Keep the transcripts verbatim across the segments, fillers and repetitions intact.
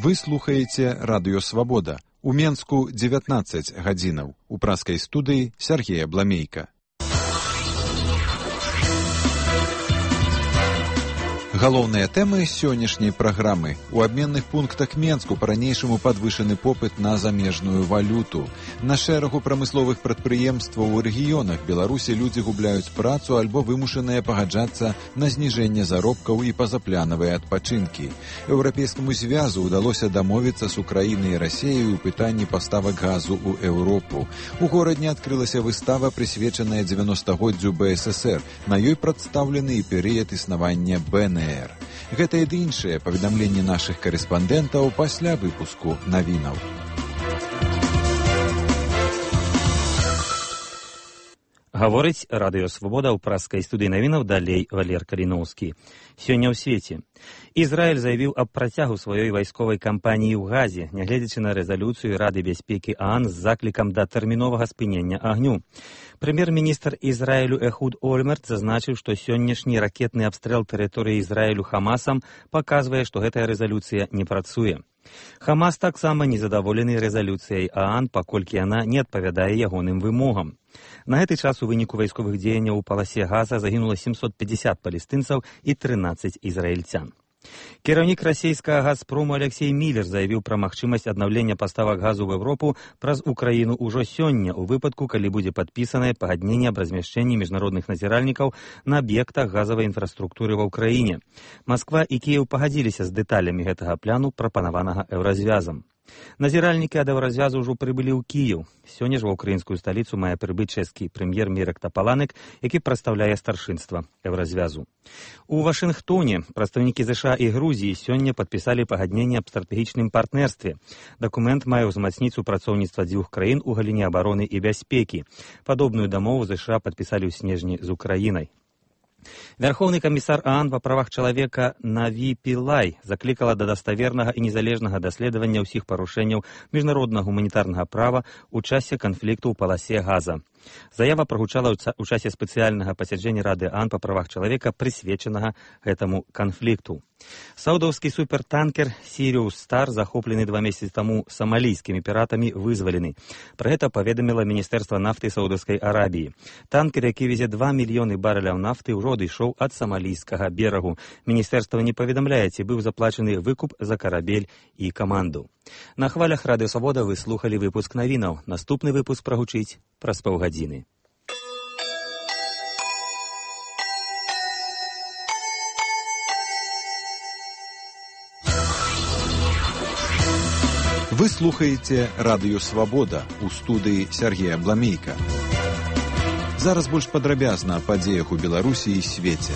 Вы слухаеце Радыё Свабода. У Менску дзевятнаццаць гадзінаў. У праскай студыі Сергея Бламейка. Галоўныя тэмы сённяшняй праграмы. У абменных пунктах Менску па-ранейшаму падвышаны попыт на замежную валюту. На шэрагу прамысловых прадпрыемстваў у рэгіёнах Беларусі людзі губляюць працу альбо вымушаныя пагаджацца на зніжэнне заробкаў і пазапланавыя адпачынкі. Еўрапейскаму звязу ўдалося дамовіцца з Украінай і Расеяй у пытанні паставак газу ў Еўропу. У горадзе адкрылася выстава, прысвечаная дзевяностагоддзю бэ эс эсэр. На ёй прадстаўлены і перыяд існавання бэ эн эр. Гэта і іншыя паведамленні нашых карэспандэнтаў пасля выпуску навінаў. Гаворыць Радыё Свабода ў праскай студыі навінаў, далей Валер Каліноўскі. Сёння ў свеце. Ізраіль заявіў аб працягу сваёй вайсковай кампаніі ў Газе, нягледзячы на рэзалюцыю Рады бяспекі ААН з заклікам да тэрміновага спынення агню. Прэм'ер-міністр Ізраілю Эхуд Ольмерт зазначыў, што сённяшні ракетны абстрэл тэрыторыі Ізраілю Хамасам паказвае, што гэтая рэзалюцыя не працуе. Хамас таксама незадаволены рэзалюцыяй ААН, паколькі яна не адпавядае ягоным вымогам. На гэты час у выніку вайсковых дзеянняў у паласе Газа загінула сямсот пятьдесят палестынцаў і трынаццаць ізраільцян. Кіраўнік расійскага «Газпрому» Алексей Міллер заявіў пра магчымасць аднаўлення паставак газу ў Еўропу праз Украіну ўжо сёння, у выпадку, калі будзе падпісанае пагадненне аб размяшчэнні міжнародных назіральнікаў на аб'ектах газавай інфраструктуры ва ўкраіне. Масква і Кіеў пагадзіліся з дэталямі гэтага пляну, прапанаванага еўразвязам. Назіральнікі ад еўразвязу ўжо прыбылі ў Кіеў. Сёння ж ва ўкраінскую сталіцу мае прыбыць чэшскі прэм'ер Мірак Тапаланек, які прадстаўляе старшынства еўразвязу. У Вашынгтоне прадстаўнікі ЗША і Грузіі сёння падпісалі пагадненне аб стратэгічным партнерстве. Дакумент мае ўзмацніць супрацоўніцтва дзвюх краін у галіне абароны і бяспекі. Падобную дамову ЗША падпісалі ў снежні з Украінай. Вярхоўны камісар ААН па правах чалавека Наві Пілай заклікала да даставернага і незалежнага даследавання ўсіх парушэнняў міжнароднага гуманітарнага права ў часе канфлікту ў паласе Газа. Заява прагучала ў часе спецыяльнага пасяджэння Рады ААН па правах чалавека, прысвечанага гэтаму канфлікту. Саудаўскі супертанкер «Сіриус Стар», захоплены два месяцы таму самалійскімі піратамі, вызвалены. Пра гэта паведаміла Міністэрства нафты Саудаўскай Арабіі. Танкер, які везе два мільёны барэляў нафты, ўжо адышоў ад самалійскага берагу. Міністэрства не паведамляе, ці быў заплачаны выкуп за карабель і каманду. На хвалях Радыё Свабода вы слухалі выпуск навінаў. Наступны выпуск прагучыць праз паўгадзіны. Вы слухаеце Радыё Свабода, у студыі Сергея Бламейка. Зараз больш падрабязна о падзеях у Беларусі і свеце.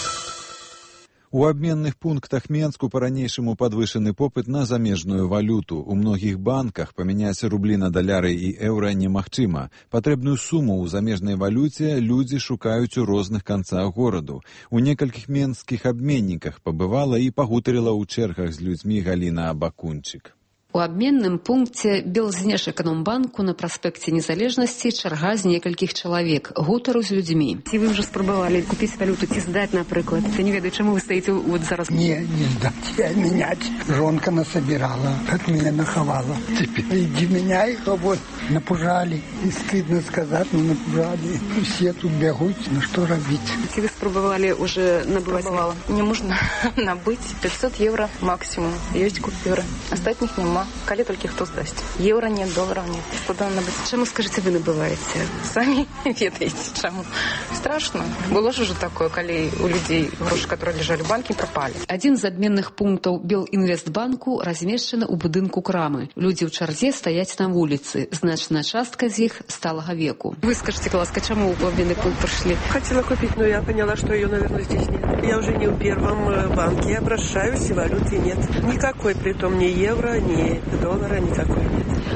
У абменных пунктах Менску па-ранейшаму падвышаны попыт на замежную валюту. У многіх банках памяняць рублі на даляры і еўра немагчыма. Патрэбную суму ў замежнай валюце людзі шукаюць у розных канцах гораду. У некалькіх менскіх абменніках пабывала і пагутарыла ў чэргах з людзьмі Галіна Абакунчык. У абменным пункце Белзнешэканомбанку на праспекце Незалежнасці чарга з некалькіх чалавек. Гутару з людзьмі. Ці вы ўжо спрабавалі купіць валюту, ці здаць, напрыклад? Ты не ведаю, чаму вы стаіце вот зараз? Не, не здаць, я менять. Жонка насобирала, от меня наховала. Теперь иди меняй, а вот напужали. И стыдно сказать, но напужали. Все тут бегут, ну что робить? Ці вы спрабавалі уже набываць? Спрабавала. Не можна набыць пятьсот евро максимум. Ёсць купюры. Астатніх няма. Калі толькі хто здасць. Еўра нет, долараў нет. Куды набыць? Чаму, скажыце, вы набываеце? Самі ведаеце, чаму. Страшно. Было ж ужо такое, калі у людзей грошы, которые лежалі ў банкі, прапалі. Адзін з абменных пунктаў Белінвестбанку размешчаны ў будынку крамы. Людзі ў чарзе стаяць на вуліцы. Значная частка з іх сталага веку. Вы скажите, ласка, чаму ў абменны пункт пришли? Хотела купить, но я поняла, что ее, наверное, здесь нет. Я уже не в первом банке, обращаюсь, и валюты нет. Никакой, притом ни евро, ни доллара, никакой нет.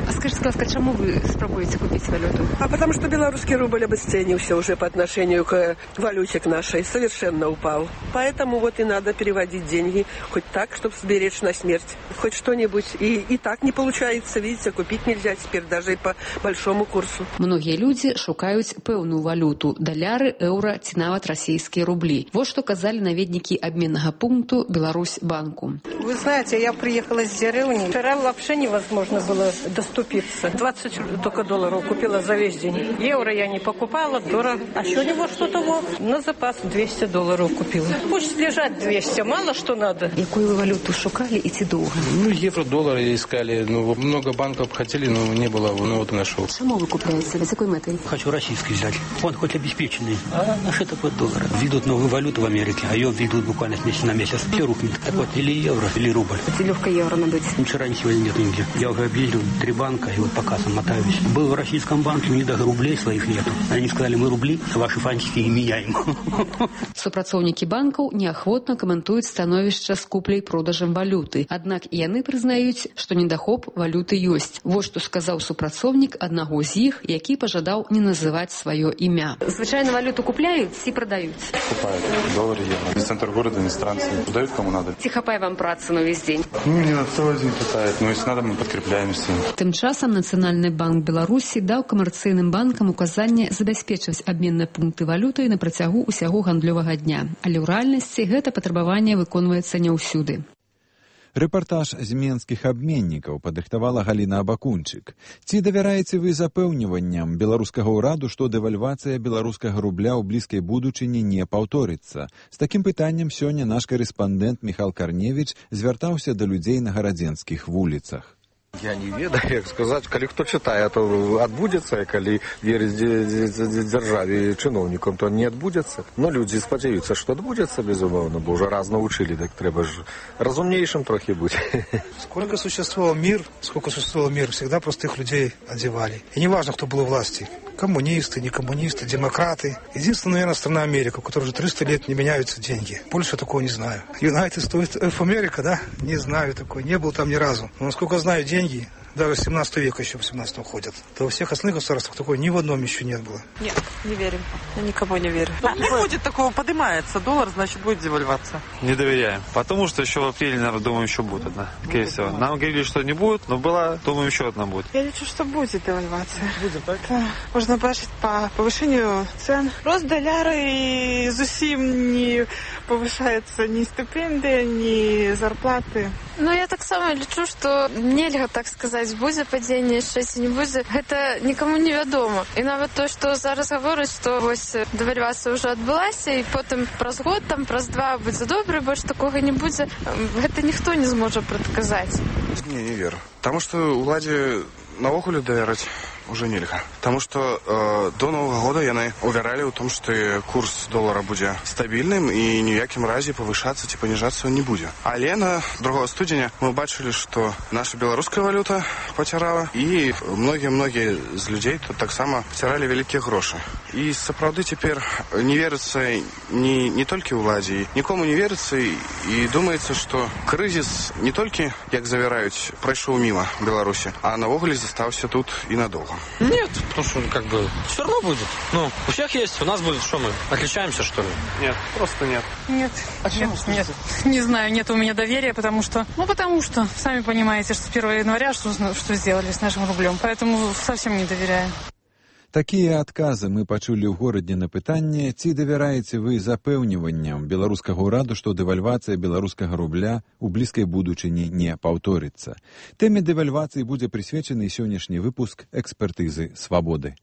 А скажите, ласка, чему вы спробуете купить валюту? А потому что белорусский рубль обесценился уже по отношению к валюте к нашей, совершенно упал. Поэтому вот и надо переводить деньги, хоть так, чтобы сберечь на смерть, хоть что-нибудь. И, и так не получается, видите, купить нельзя теперь даже и по большому курсу. Многие люди шукают пэўную валюту – доляры, эўра ці нават расійскія рублі. Вот что казали наведники обменного пункту Беларусьбанку. Вы знаете, я приехала с деревни. Вчера вообще невозможно было доступиться. двадцать только долларов купила за весь день. Евро я не покупала, дорого. А сегодня что-то вот на запас двести долларов купила. Пусть лежат двести, мало что надо. Какую вы валюту шукали и ці долго? Ну, евро, доллары искали. Ну, много банков хотели, но не было. Ну, вот нашел. Чему вы купляете? За какой метой? Хочу российский взять. Он хоть обеспеченный. А наши такой доллары. Введут новую валюту в Америке, а ее введут буквально с месяца на месяц. Все рухнет. Так вот, или евро, или рубль. Пятилевка евро надуть. Вчера ни сегодня нет нигде. Я уже объездил три банка, и вот по кассам мотаюсь. Был в российском банке, у них даже рублей своих нету. Они сказали, мы рубли, ваши фантики и меняем. Супрацоўнікі банкаў неахвотна каментуюць становішча з купляй продажам валюты. Аднак і яны прызнаюць, што недахоп валюты ёсць. Вот што сказаў супрацоўнік аднаго з іх, які пажадаў не называць сваё імя. Звычайно валюту купляют, все продают. Покупают доллары, евро. Из центра города иностранцы продают кому надо. Хапай вам працы на весь день. Ну, не на целый день хватает, но если надо, мы подкрепляемся. Тым часам Нацыянальны банк Беларусі даў камерцыйным банкам указанне забяспечваць абменныя пункты валютай на працягу ўсяго гандлёвага дня. Але ў рэальнасці гэта патрабаванне выконваецца не ўсюды. Рэпартаж з менскіх абменнікаў падрыхтавала Галіна Абакунчык. Ці давяраеце вы запэўніванням беларускага ўраду, што дэвальвацыя беларускага рубля ў блізкай будучыні не паўторыцца? З такім пытаннем сёння наш карэспандэнт Міхал Карневіч звяртаўся да людзей на гарадзенскіх вуліцах. Я не ведаю, як сказаць, калі хто чытае, то адбудзецца, калі верыць дзяржаве і чыноўнікам, то не адбудзецца. Но людзі спадзяюцца, што адбудзецца, безумоўна, бо ўжо раз научылі, так трэба ж разумнейшым трохі быць. Сколько существовал мир, сколько существовал мир, всегда простых людей одевали. И не важно, кто был у власти. Коммунисты, не коммунисты, демократы. Единственная, наверное, страна Америка, у которой уже триста лет не меняются деньги. Больше такого не знаю. United States of America, да? Не знаю такой, не был там ни разу. Но насколько знаю, деньги, даже с семнадцатого века еще в семнадцатом ходят. То во всех остальных государствах такой ни в одном еще нет было. Нет, не верим. Я никому не верю. А не будет такого, поднимается доллар, значит будет девальвация. Не доверяем. Потому что еще в апреле, наверное, думаем, еще будет одна. Скорее всего. Нам говорили, что не будет, но была, думаем, еще одна будет. Я лечу, что будет девальвация. Будет, так? Да. Можно бачить по повышению цен. Рост доляра и зусім не повышается ни стипендии, ни зарплаты. Ну, я так само лічу, што нельга так сказаць, будзе падзенне яшчэ ці не будзе, гэта нікому не вядома. І нават то, што зараз гавораць, што вось дэвальвацыя ўжо адбылася, і потым праз год, там праз два будзе добра, больш такога не будзе, гэта ніхто не зможа прадказаць. Не, не веру. Таму што уладзе наогуле давяраць уже нельга. Потому что э, до Нового года яны уверяли в том, что курс доллара будет стабильным и ни в якім разе повышаться ці понижаться он не будет. Але на другого студеня мы бачили, что наша белорусская валюта потеряла, и многие-многие из людей тут так само потеряли великие гроши. И сапраўды теперь не верится не, не только уладзе, никому не верится, и, и думается, что кризис не только, как завярают, пройшоў мимо Беларуси, а навогуле застался тут и надолго. Нет, потому что как бы все равно будет. Ну, у всех есть, у нас будет, что мы отличаемся, что ли? Нет, просто нет. Нет. А чем? Нет. Не знаю, нет у меня доверия, потому что, ну, потому что, сами понимаете, что с первого января что, что сделали с нашим рублем, поэтому совсем не доверяю. Такія адказы мы пачулі ў горадзе на пытанне, ці давяраеце вы запэўніванням беларускага ўраду, што дэвальвацыя беларускага рубля ў блізкай будучыні не паўторыцца. Тэме дэвальвацыі будзе прысвечаны сённяшні выпуск экспертызы «Свабоды».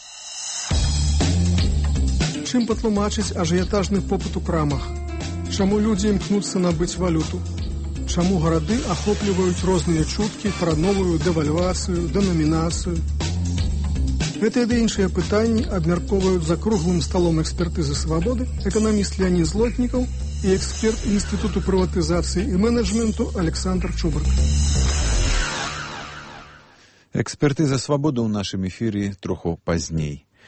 Чым патлумачыць ажыятажны попыт у крамах? Чаму людзі імкнуцца набыць валюту? Чаму гарады ахопліваюць розныя чуткі пра новую дэвальвацыю, дэнамінацыю? Гэтыя ды іншыя пытанні абмяркоўваюць за круглым сталом экспертызы «Свабоды» эканаміст Леонид Злотнікаў і эксперт Інстытуту прыватызацыі і менеджменту Александр Чубрак. Экспертыза «Свабоды» ў нашым эфіры троху пазней.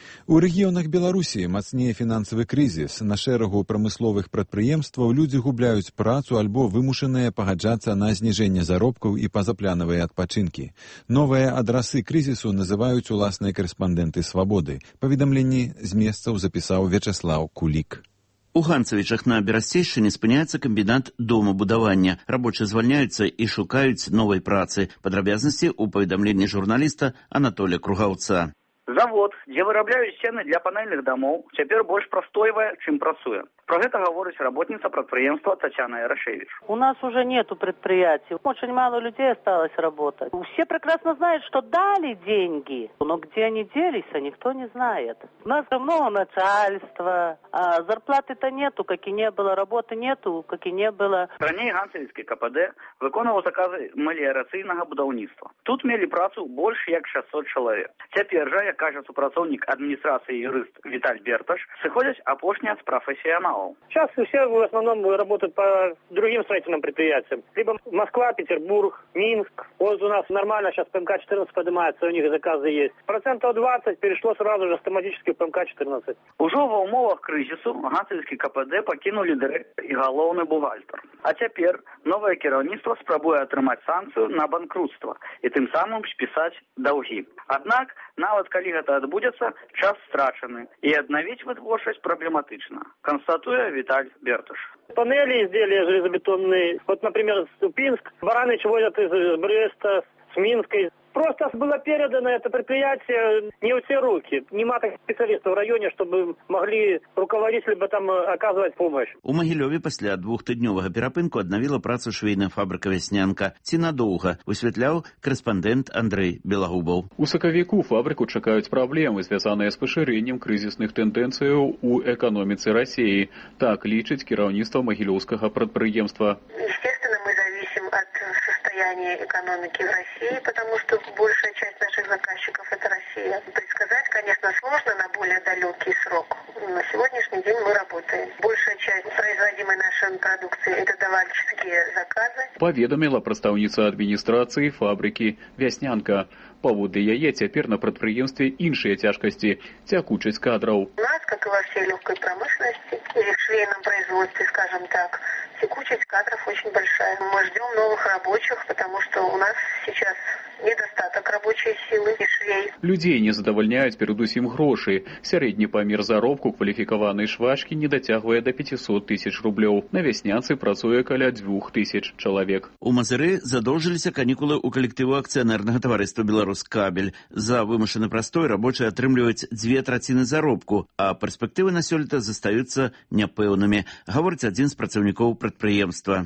У рэгіёнах Беларусі мацнее фінансавы крызіс. На шэрагу прамысловых прадпрыемстваў людзі губляюць працу альбо вымушаныя пагаджацца на зніжэнне заробкаў і пазапланавыя адпачынкі. Новыя адрасы крызісу называюць уласныя карэспандэнты «Свабоды». Паведамленні з месцаў запісаў Вячаслаў Кулік. У Ганцавічах на Берасцейшчыне спыняецца камбінат домабудавання. Рабочыя звальняюцца і шукаюць новай працы. Падрабязнасці ў паведамленні журналіста Анатолія Кругаўца. Завод, дзе вырабляюць сцены для панельных дамоў, цяпер больш прастойвае, чым працуе. Про гэта гаворыць работница предприемства Татьяна Ярошевич. У нас уже нету предприятий. Очень мало людей осталось работать. Все прекрасно знают, что дали деньги. Но где они делись, а никто не знает. У нас много начальства, а зарплаты-то нету, как и не было, работы нету, как и не было. Раней Ганцавіцкі КПД выконваў заказы меліярацыйнага будаўніцтва. Тут мелі працу больш як шестьсот чалавек. Цяпер жа, як кажа супрацоўнік адміністрацыі юрыст Віталь Берташ, сыходзяць апошнія з прафесіяналаў. Сейчас все в основном работают по другим строительным предприятиям. Либо Москва, Петербург, Минск. Вот у нас нормально сейчас ПМК четырнадцать поднимается, у них заказы есть. Процентов двадцать перешло сразу же автоматически в ПМК четырнадцать. Уже в умовах кризису Ганцавіцкі КПД покинули директор и головный бухгалтер. А теперь новое кіраўніцтва спрабуе атрымаць санкцию на банкрутство и тем самым списать долги. Однако, нават калі гэта адбудзецца, час страчаны и аднавіць вытворчасць праблематычна, констатуе Виталь Берташ. Панели, изделия железобетонные. Вот, например, Ступинск. Баранычи возят из Бреста, с Минска. Просто было передано это предприятие не в те руки. Нема таких специалистов в районе, чтобы могли руководить, либо там оказывать помощь. У Магілёве пасля двухтыднёвага перапынку аднавіла працу швейная фабрыка «Вяснянка». Ці надоўга, высвятляў корэспандэнт Андрэй Белагубаў. У сакавіку фабрыку чакаюць праблемы, звязаныя з пашырэннем крызісных тэндэнцыяў у эканоміцы России. Так лічыць кіраўніцтва магілёўскага прадпрыемства. Естественно, мы зависим от состояния экономики в России, потому что большая часть наших заказчиков это Россия. Предсказать, конечно, сложно на более далекий срок. На сегодняшний день мы работаем. Большая часть производимой нашей продукции это товарищеские заказы. Паведаміла прадстаўніца адміністрацыі фабрыкі «Вяснянка». Паводле яе цяпер на прадпрыемстве іншыя цяжкасці, цякучасць кадраў. У нас, как и во всей легкой промышленности или в швейном производстве, скажем так, текучесть кадров очень большая. Мы ждем новых рабочих, потому что у нас сейчас недостаток рабочей силы и швей. Людзей не задавальняюць перадусім грошы. Сярэдні памер заробку кваліфікаванай швачкі не дацягвае да пятьсот тысяч рублёў. На Вяснянцы працуе каля двух тысяч чалавек. У Мазыры задоўжыліся канікулы ў калектыву акцыянернага таварыства «Беларускабель». За вымушаны прастой рабочыя атрымліваюць дзве траціны заробку, а перспектывы на сёлета застаюцца няпэўнымі, гаворыць адзін з працаўнікоў прадпрыемства.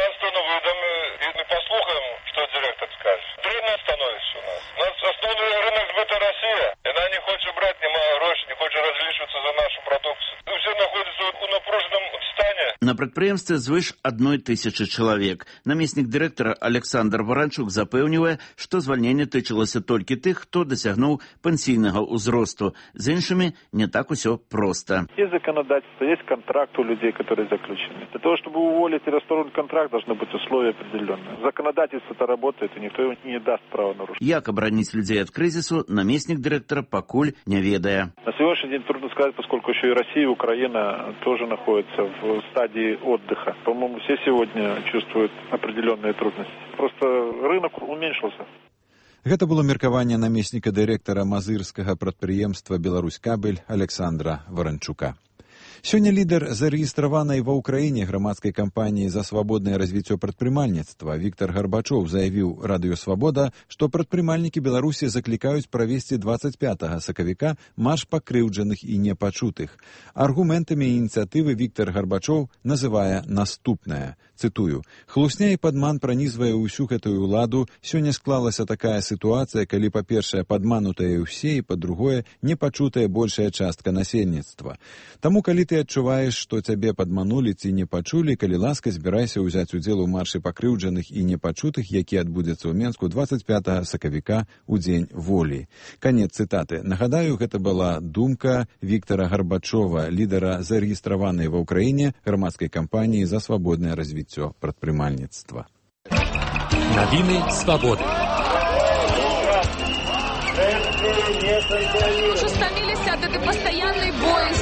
На прадпрыемстве звыш адной тысячы чалавек. Намеснік дырэктара Александр Варанчук запэўнівае, што звальненне тычылася толькі тых, хто дасягнуў пенсійнага ўзросту. З іншымі не так усё проста. Есть законодательство, есть контракт у людей, которые заключены. Для того, чтобы уволить и расторгнуть контракт, должны быть условия определенные. Законодательство-то работает, и никто его не даст права нарушить. Як абараніць людзей ад крызісу, намеснік дырэктара пакуль не ведае. На сегодняшний день трудно сказать, поскольку еще и Россия, и Украина тоже находятся в стадии отдыха. По-моему, все сегодня чувствуют определенные трудности. Просто рынок уменьшился. Гэта было меркаванне намесніка дырэктара мазырскага прадпрыемства «Беларускабель» Александра Варанчука. Сёння лідар зарэгістраванай ва ўкраіне грамадскай кампаніі за свабоднае развіццё прадпрымальніцтва Віктор Гарбачоў заявіў радыё «Свабода», што прадпрымальнікі Беларусі заклікаюць правесці двадцать пятага сакавіка марш пакрыўджаных і непачутых. Аргументамі ініцыятывы Віктор Гарбачоў называе наступнае. Цытую: «Хлусня і падман пранізвае ўсю гэтую ўладу. Сёння склалася такая сітуацыя, калі, па-першае, падманутае ўсе, і, па-другое, непачутая большая частка насельніцтва. Таму, калі ты адчуваеш, што цябе падманулі ці не пачулі, калі ласка, збірайся ўзяць удзел у маршы пакрыўджаных і непачутых, які адбудзецца ў Менску двадцать пятага сакавіка ў дзень волі». Канец цытаты. Нагадаю, гэта была думка Віктора Гарбачова, лідара зарэгістраванай ва ўкраіне грамадскай кампаніі за свабоднае развіццё прадпрымальніцтва. Навіны свабоды. Ужо стаміліся ад этой постоянной боязни.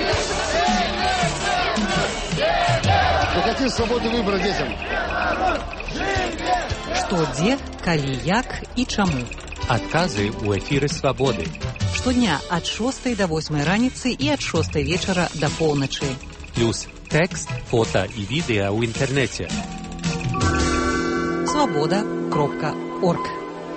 Вы хотите свободы выбора детям? Што, дзе, калі, як і чаму. Адказы ў эфіры «Свабоды». Штодня ад шостай да восьмай раніцы і ад шостай вечара да поўначы. Плюс тэкст, фота і відэа ў інтэрнэце. свобода кропка орг.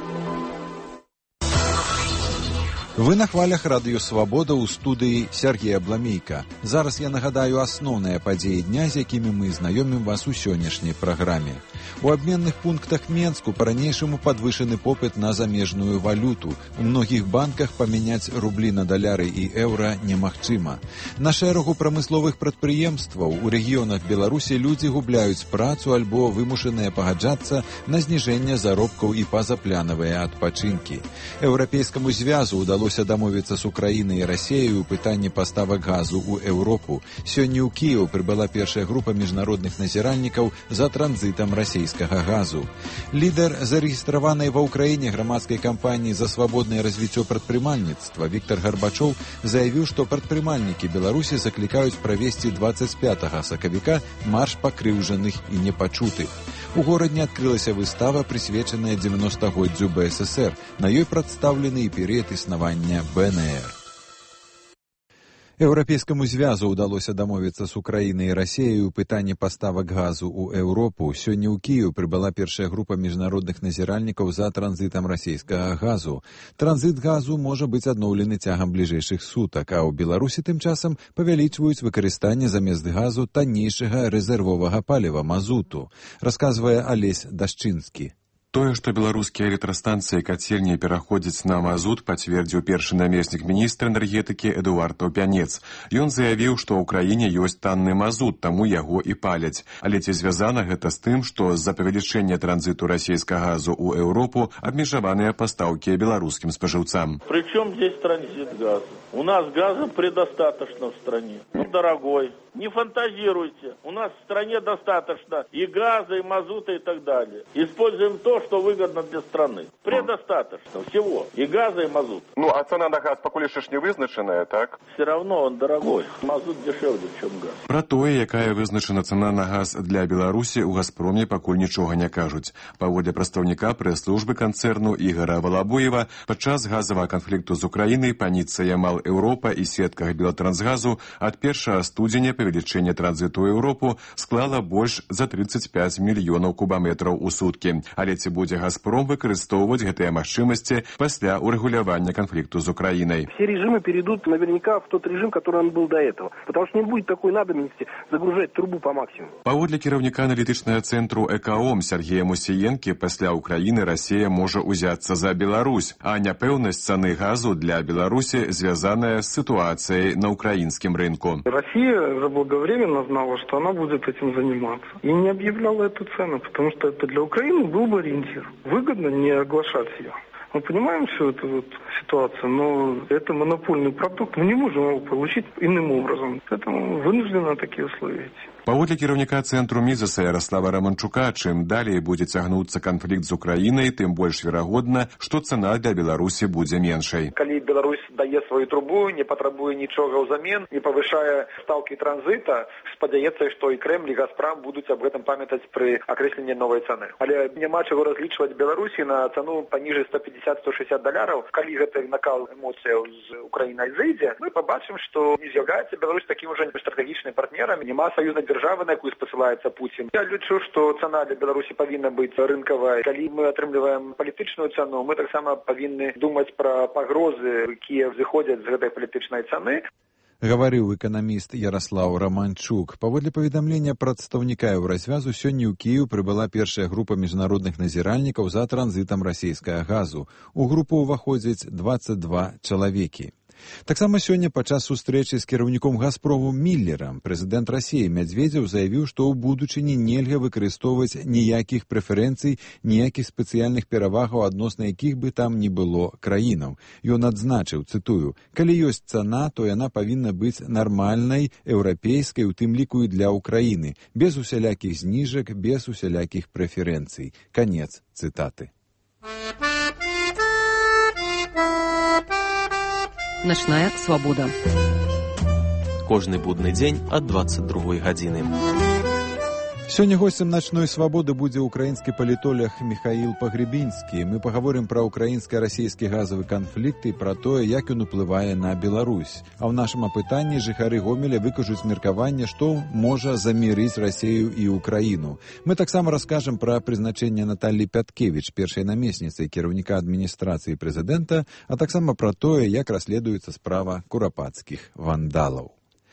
Вы на хвалях радыё «Свабода» ў студыі Сергея Бламейка. Зараз я нагадаю асноўныя падзеі дня, з якімі мы знаёмім вас у сённяшняй праграме. У абменных пунктах Менску па-ранейшаму падвышаны попыт на замежную валюту. У многіх банках памяняць рублі на даляры і еўра немагчыма. На шэрагу прамысловых прадпрыемстваў у рэгіёнах Беларусі людзі губляюць працу альбо вымушаныя пагаджацца на зніжэнне заробкаў і пазапланавыя адпачынкі. Еўрапейскаму звязу ўдалося дамовіцца з Украінай і Расіяй у пытанні паставак газу ў Еўропу. Сёння ў Кіеў прыбыла першая група міжнародных назіральнікаў за транзітам расійскага газу. Лідар зарэгістраванай ва ўкраіне грамадскай кампаніі за свабоднае развіццё прадпрымальніцтва Віктор Гарбачоў заявіў, што прадпрымальнікі Беларусі заклікаюць правесці дваццаць пятага сакавіка марш пакрыўджаных і непачутых. У горадзе адкрылася выстава, прысвечаная дзевяностагоддзю бэ эс эс эр. На ёй прадстаўлены і перыяд існавання бэ эн эр. Еўрапейскаму звязу ўдалося дамовіцца з Украінай і Расіяй у пытанні паставак газу ў Еўропу. Сёння ў Кіеў прыбыла першая група міжнародных назіральнікаў за транзітам расійскага газу. Транзіт газу можа быць адноўлены цягам бліжэйшых сутак, а ў Беларусі тым часам павялічваюць выкарыстанне замест газу таннейшага рэзервовага паліва мазуту, расказвае Алесь Дашчынскі. Тое, што беларускія электрастанцыі кацельні пераходзяць на мазут, пацвердзіў першы намеснік міністра энергетыкі Эдуард Таўпянец. Ён заявіў, што ў краіне ёсць танны мазут, таму яго і паляць. Але ці звязана гэта з тым, што з-за павелічэння транзіту расійскага газу ў Еўропу абмежаваныя пастаўкі беларускім спажыўцам. Причем здесь транзит газа? У нас газа предостаточно в стране. Недорогой. Не фантазируйте. У нас в стране достаточно и газа, и мазута, и так далее. Используем то, что выгодно для страны. Предостаточно всего. И газа, и мазута. Ну, а цена на газ пакуль яшчэ ж не вызначаная, так? Все равно он дорогой. Мазут дешевле, чем газ. Пра тое, якая вызначана цана на газ для Беларусі, у «Газпроме» пакуль нічога не кажуць. Паводле прадстаўніка прэс-службы канцэрну Ігара Валабуева, падчас газавага канфлікту з Украінай паніца Ямал Еўропа і сетках Белатрансгазу ад першага студзеня павелічэнне транзіту ў Еўропу склала больш за тридцать пять мільёнаў кубаметраў у суткі. Але ці будзе «Газпром» выкарыстоўваць гэтыя магчымасці пасля урэгулявання канфлікту з Украінай? Все режимы перейдут наверняка в тот режим, который он был до этого. Потому что не будет такой надобности загружать трубу по максимуму. Паводле кіраўніка аналітычнага цэнтру «Экаом» Сергея Мусіенкі, пасля Украіны Расія можа ўзяцца за Беларусь, а няпэўнасць цаны газу для Беларусі звязаная с ситуацией на украинском рынке. Россия заблаговременно знала, что она будет этим заниматься. И не объявляла эту цену, потому что это для Украины был бы ориентир. Выгодно не оглашать ее. Мы понимаем всю эту вот ситуацию, но это монопольный продукт. Мы не можем его получить иным образом. Поэтому вынуждены такие условия идти. Паводле кіраўніка цэнтру Мізаса Ярослава Раманчука, чым далей будзе цягнуцца канфлікт з Украінай, тым больш верагодна, што цана для Беларусі будзе меншай. Калі Беларусь дае сваю трубу, не патрабуе нічога ўзамен, не павышае стаўкі транзіта, спадзяецца, што і Крэмль, і «Газпром» будуць аб гэтым памятаць пры акрэсленні новай цаны. Але няма чаго разлічваць Беларусі на цану паніжэй сто пятьдесят - сто шестьдесят даляраў. Калі гэты накал эмоцыяў з Украінай зайдзе, мы пабачым, што не з'яўляецца Беларусь такім ужо стратэгічным партнерам, няма саюзнай державы, на якую спасылаецца Путін. Я лічу, што цана для Беларусі павінна быць рынкавая. Калі мы атрымліваем палітычную цану, мы таксама павінны думаць пра пагрозы, якія взыходзяць з гэтай палітычнай цаны. Гаварыў эканаміст Ярослаў Раманчук. Паводле паведамлення прадстаўніка Еўразвязу, сёння ў Кіеў прыбыла першая група міжнародных назіральнікаў за транзітам расійскага газу. У групу ўваходзяць двадцать два чалавекі. Таксама сёння падчас сустрэчы з кіраўніком «Газпрому» Міллерам прэзідэнт Расіі Мядзведзеў заявіў, што ў будучыні нельга выкарыстоўваць ніякіх прэферэнцый, ніякіх спецыяльных перавагаў, адносна якіх бы там ні было краінаў. Ён адзначыў, цытую: «Калі ёсць цана, то яна павінна быць нармальнай, еўрапейскай, у тым ліку і для Украіны, без усялякіх зніжак, без усялякіх прэферэнцый». Канец цытаты. Начная свабода. Кожны будны дзень ад дваццаць другой гадзіны. Сёння гостем начной свабоды будзе украінскі палітолог Михаил Пагребінскі. Мы паговорым пра украінска-расійскі газавы канфлікт і пра тое, як ён уплывае на Беларусь. А ў нашым апытанні жыхары Гомеля выкажуць меркаванне, што можа замірыць Расію і Украіну. Мы таксама раскажам пра прызначэнне Наталлі Пяткевіч, першай намесніцы кіраўніка адміністрацыі прэзідэнта, а таксама пра тое, як расследуецца справа курапацкіх вандалаў.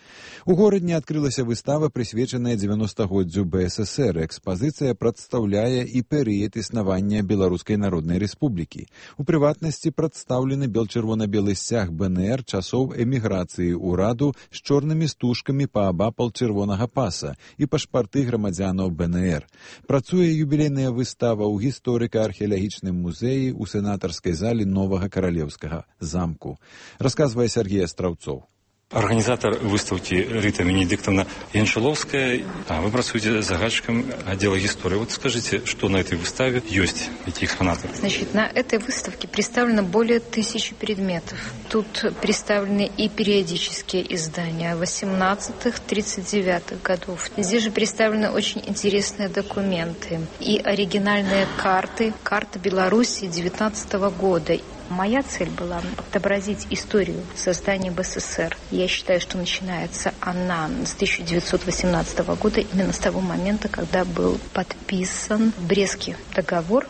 У горадні адкрылася выстава, прысвечаная дзевяностагоддзю бэ эс эсэр. Экспазіцыя прадстаўляе і перыяд існавання Беларускай Народнай Рэспублікі. У прыватнасці прадстаўлены бел-чырвона-белы сцяг бэ эн эр часоў эміграцыі ўраду з чорнымі стужкамі паабапал чырвонага паса і пашпарты грамадзянаў бэ эн эр. Працуе юбілейная выстава ў гісторыка-археалагічным музеі ў сенатарскай зале Новага Каралеўскага замку. Расказвае Сергей Астраўцоў. Организатор выставки Рита Венедиктовна Яншаловская. А вы працуете загадчиком отдела истории. Вот скажите, что на этой выставе есть, эти экспонаты? Значит, на этой выставке представлено более тысячи предметов. Тут представлены и периодические издания восемнадцатых — тридцать девятых годов. Здесь же представлены очень интересные документы и оригинальные карты, карта Беларуси девятнадцатого года. Моя цель была отобразить историю создания бэ эс эс эр. Я считаю, что начинается она с тысяча девятьсот восемнадцатого года, именно с того момента, когда был подписан Брестский договор,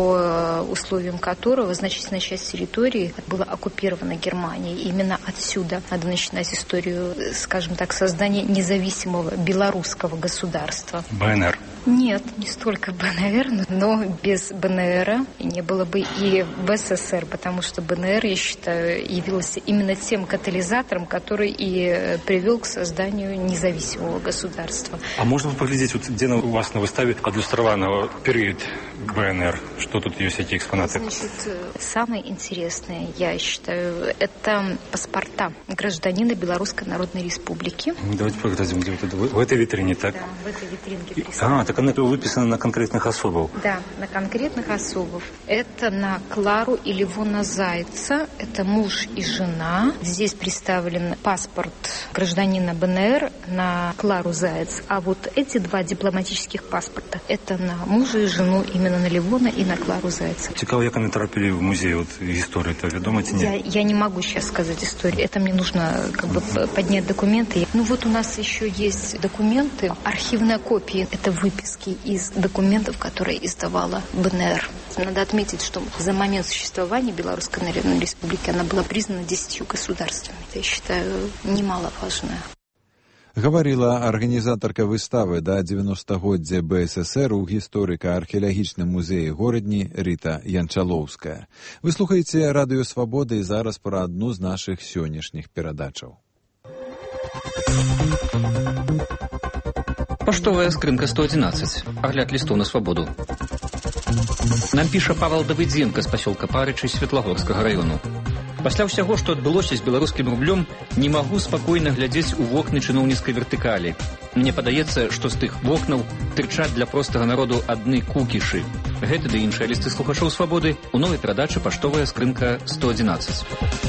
по условиям которого значительная часть территории была оккупирована Германией. Именно отсюда надо начинать историю, скажем так, создания независимого белорусского государства. бэ эн эр? Нет, не столько бэ эн эр, но без бэ эн эр не было бы и бэ эс эс эр, потому что бэ эн эр, я считаю, явился именно тем катализатором, который и привел к созданию независимого государства. А можно поглядеть, вот где у вас на выставе адлюстровано период бэ эн эр? Что тут есть эти экспонаты? Значит, самое интересное, я считаю, это паспорта гражданина Белорусской Народной Республики. Давайте поглядим, где вот это. В этой витрине, так? Да, в этой витринке присутствует. А, так она выписана на конкретных особов. Да, на конкретных особов. Это на Клару и Левона Зайца. Это муж и жена. Здесь представлен паспорт гражданина бэ эн эр на Клару Заяц. А вот эти два дипломатических паспорта, это на мужа и жену, именно на Левона и на Клару Зайца. Цікаво, як вони трапили в музей вот, истории, это ведомо тебе? Я, я не могу сейчас сказать историю. Это мне нужно как бы поднять документы. Ну вот у нас еще есть документы, архивная копия. Это выписки из документов, которые издавала бэ эн эр. Надо отметить, что за момент существования Белорусской Народной Республики она была признана десятью государствами. Это, я считаю, немаловажно. Гаварыла арганізатарка выставы да дзевяностагоддзя бэ эс эс эр у гісторыка-археалагічным музеі горадні Рыта Янчалоўская. Вы слухаеце Радыё Свабода і зараз пра адну з нашых сённяшніх перадачаў. Поштовая скрынка сто одиннадцать. Огляд листов на свободу. Нам піша Павел Давыдзенко з пасёлка Парычы Светлагорскага раёну. Пасля ўсяго, што адбылося з беларускім рублём, не магу спакойна глядзець у вокны чыноўніцкай вертыкалі. Мне падаецца, што з тых вокнаў тырчаць для простага народу адны кукішы. Гэта ды іншыя лісты слухачоў свабоды у новай перадачы «Паштовая скрынка сто одиннадцать».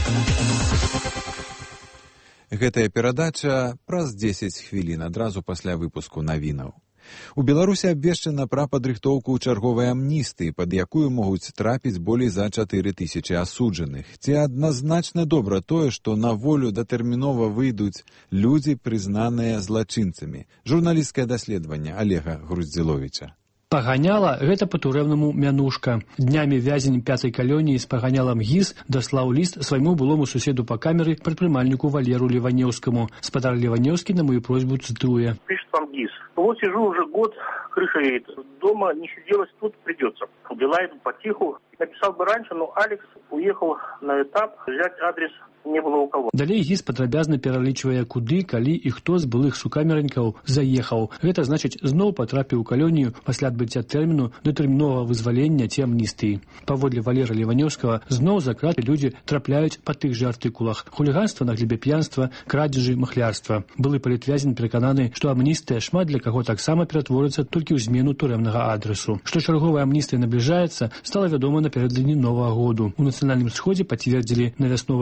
Гэтая перадача праз дзесяць хвілін адразу пасля выпуску навінаў. У Беларусі абвешчана пра падрыхтоўку чарговай амністыі, пад якую могуць трапіць болей за чатыры тысячы асуджаных. Ці адназначна добра тое, што на волю датэрмінова выйдуць людзі, прызнаныя злачынцамі? Журналісцкае даследаванне Олега Груздзіловіча. Паганяла – гэта па-турэвнаму мянушка. Днямі вязень пятай калоніі з паганялам ГІС даслаў ліст свайму былому суседу па камеры, прадпрымальніку Валеру Леванеўскаму. Спадар Леванеўскі на мою просьбу цытуе. Пишет вам ГИС. Вот сижу уже год, крыша едет. Дома не сиделось, тут придется. Дела идут потиху. Написал бы раньше, но Алекс уехал на этап, взять адрес не было у кого. Далей ГІС падрабязна пералічвае, куды, калі і хто з былых сукамернікаў заехаў. Гэта значыць, зноў патрапіў у калонію пасля адбыцця тэрміну датэрміновага вызвалення ці амністыі. Паводле Валера Леванеўскага, зноў за краты людзі трапляюць па тых жа артыкулах: хуліганства на глебе п'янства, крадзежы, махлярства. Былы палітвязень перакананы, што амністыя шмат для каго таксама ператворыцца толькі ў змену турэмнага адресу. Што чарговая амністыя набліжаецца, стала вядома напярэдадні Новага году. У нацыянальным сходзе пацвердзілі на вясновай сесіі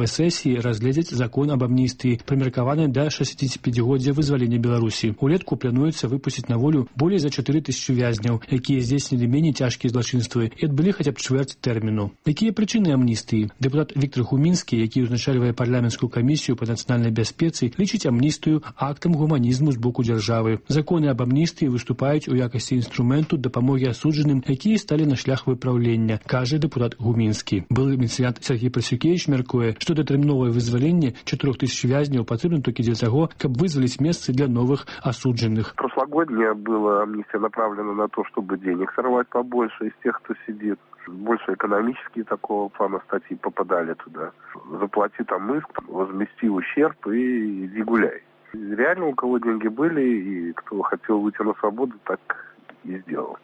камісіі разгледзяць закон аб амністыі, прымеркаваны да шэсцідзесяціпяцігоддзя вызвалення Беларусі. Улетку плануецца выпусціць на волю болей за чатыры тысячы вязняў, якія здзейснілі меней цяжкія злачынствы і адбылі хаця б чвэрць тэрміну. Якія прычыны амністыі? Дэпутат Віктор Гумінскі, які ўзначальвае парламенцкую камісію па нацыянальнай бяспецы, лічыць амністыю актам гуманізму з боку дзяржавы. Законы аб амністыі выступаюць у якасці інструменту дапамогі асуджаным, якія сталі на шлях выпраўлення, кажа дэпутат Гумінскі. Былы міліцыянт Сергей Прасюкевіч мяркуе, што датэрміновае вызваленне чатырох тысяч вязняў патрэбна толькі для таго, каб вызваліць месцы для новых осудженных. Прошлогодняя была амнистия направлена на то, чтобы денег сорвать побольше из тех, кто сидит. Больше экономические такого плана статьи попадали туда. Заплати там иск, возмести ущерб и иди гуляй. Реально у кого деньги были и кто хотел выйти на свободу, так и сделал.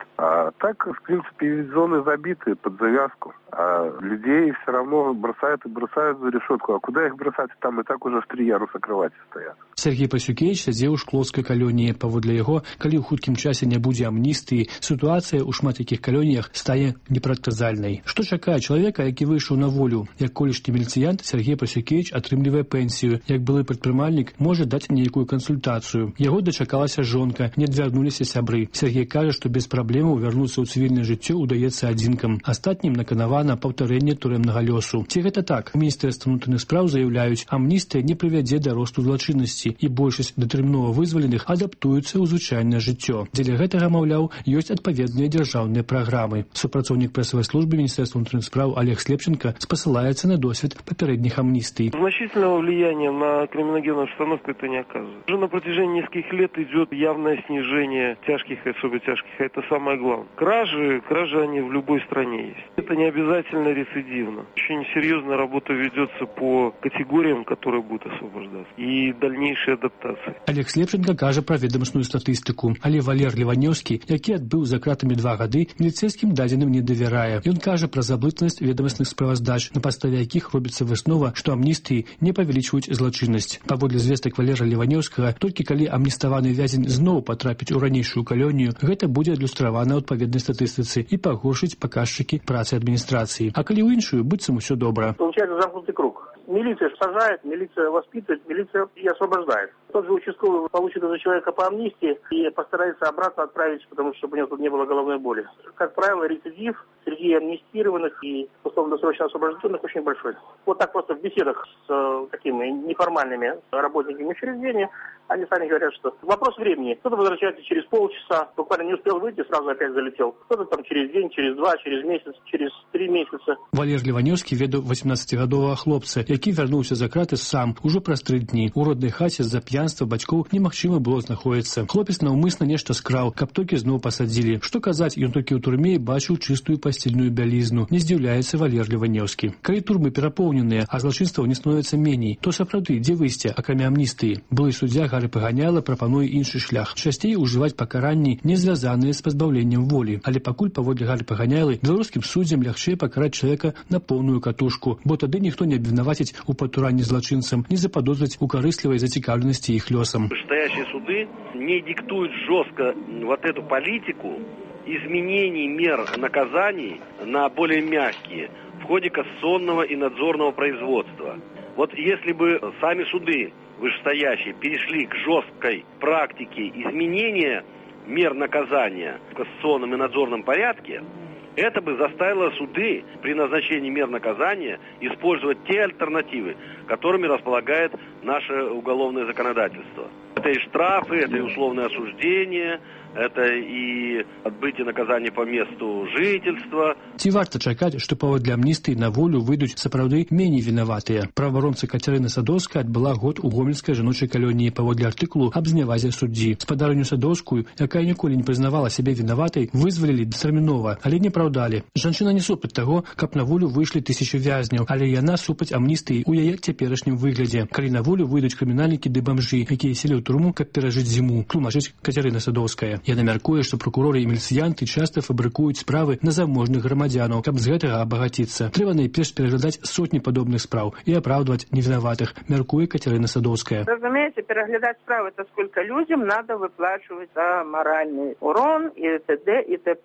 А так, в принципе, зоны забиты под завязку. А людей все равно бросают и бросают за решетку. А куда их бросать? Там и так уже в три яруса кровати стоят. Сергей Пасюкевич сядзеў у шклоўскай калоніі. Паводле яго, калі ў хуткім часе не будзе амністыі, сітуацыя ў шмат якіх калоніях стане непрадказальнай. Што чакае чалавека, які выйшаў на волю? Як колішні міліцыянт, Сергей Пасюкевич атрымлівае пенсію. Як былы прадпрымальнік, можа даць нейкую кансультацыю. Яго дачакалася жонка, не адвярнуліся сябры. Сергей кажа, што без праблемаў вярнуцца ў цывільнае жыццё ўдаецца адзінкам. Астатнім наканавана паўтарэнне турэмнага лёсу. Ці гэта так? Міністэрства ўнутраных спраў заяўляюць, амністыя не прывядзе да росту злачыннасці і большасць датэрмінова вызваленых адаптуюцца ў звычайнае жыццё. Дзеля гэтага, маўляў, ёсць адпаведныя дзяржаўныя праграмы. Супрацоўнік прэсавай службы Міністэрства ўнутраных спраў Олег Слепченко спасылаецца на досвед папярэдніх амнистий. Значительного влияния на криминогенную обстановку это не оказывает. Уже на протяжении нескольких лет идет явное снижение тяжких и особо тяжких. Это самое главное. Кражи, кражи они в любой стране есть. Это не обязательно рецидивно. Очень серьезная работа ведется по категориям, которые будут освобождаться. И дальнейшая адаптация. Олег Слепченко кажа пра ведомасную статыстыку. Але Валер Леванёўскі, які адбыў за кратамі два гады, міліцэйскім дадзеным не давярае. Ён кажа пра заблытнасць ведомасных справаздач, на падставе якіх робіцца выснова, што амністыі не павялічваюць злачыннасць. Паводле звестак Валера Леванёўскага, толькі калі амніставаны вязень зноў патрапіць у ранейшую калонію, гэта будзе адлюстравана ў адпаведнай статыстыцы і пагоршыць паказчыкі працы адміністрацыі. А калі ў іншую, быццам усё добра. Получается замкнутый круг. Милиция сажает, милиция воспитывает, милиция и освобождает. Тот же участковый получит этого человека по амнистии и постарается обратно отправить, потому что чтобы у него тут не было головной боли. Как правило, рецидив среди амнистированных и условно-досрочно освобожденных очень большой. Вот так просто в беседах с э, такими неформальными работниками учреждения они сами говорят, что вопрос времени. Кто-то возвращается через полчаса, буквально не успел выйти, сразу опять залетел. Кто-то там через день, через два, через месяц, через три месяца. Валер Леванёўскі ведаў восемнадцацігадовага хлопца, які вярнуўся за краты сам ужо праз тры дні. У роднай хаце з-за п'янства бацькоў немагчыма было знаходзіцца. Хлопец наўмысна нешта скраў, каб толькі зноў пасадзілі. Што казаць, ён толькі ў турме бачыў чыстую пасцельную бялізну. Не здзіўляецца Валер Леванёўскі. Калі турмы перапоўненыя, а злачынстваў не становіцца меней, то сапраўды дзе выйсце, акрамя амністыі? Былы суддзя Гары Паганяла прапануе іншы шлях. Часцей ужываць пакаранні, не звязаныя з пазбаўленнем волі. Але пакуль паводле Гары Паганялы беларускім суддзям лягчэй пакараць чалавека на поўную катушку, бо тады ніхто не абвінаваціць у патуранні злачынцам, не заподозрить у корыстливой зацікавленности их лесом. Вышестоящие суды не диктуют жестко вот эту политику изменений мер наказаний на более мягкие в ходе кассационного и надзорного производства. Вот если бы сами суды вышестоящие перешли к жесткой практике изменения мер наказания в кассационном и надзорном порядке, это бы заставило суды при назначении мер наказания использовать те альтернативы, которыми располагает наше уголовное законодательство. Это и штрафы, это и условное осуждение, это и отбытие наказания по месту жительства. Ці варта чакаць, што паводле амністыі на волю выйдуць сапраўды меней вінаватыя? Праваабаронца Кацярына Садоўская адбыла год у гомельскай жаночай калоніі паводле артыкулу аб знявазе суддзі. Спадарню Садоўскую, якая ніколі не прызнавала сябе вінаватай, вызвалілі дастэрмінова, але не праўдалі. Жанчына не супраць таго, каб на волю выйшлі тысячы вязняў, але яна супраць амністыі ў яе цяперашнім выглядзе. Калі на волю выйдуць крымінальнікі ды бамжы, якія селі ў турму, каб перажыць зіму, тлумачыць Кацярына Садоўская. Яна мяркуе, што прокуроры і міліцыянты часта фабрыкуюць справы на заможных грамадзянаў, каб з гэтага абагаціцца. Трэба найперш пераглядаць сотні падобных спраў і апраўдваць невінаватых, мяркуе Кацярына Садоўская. Разумеете, переглядать справы, это сколько людям надо выплачивать за моральный урон и т.д. и т.п.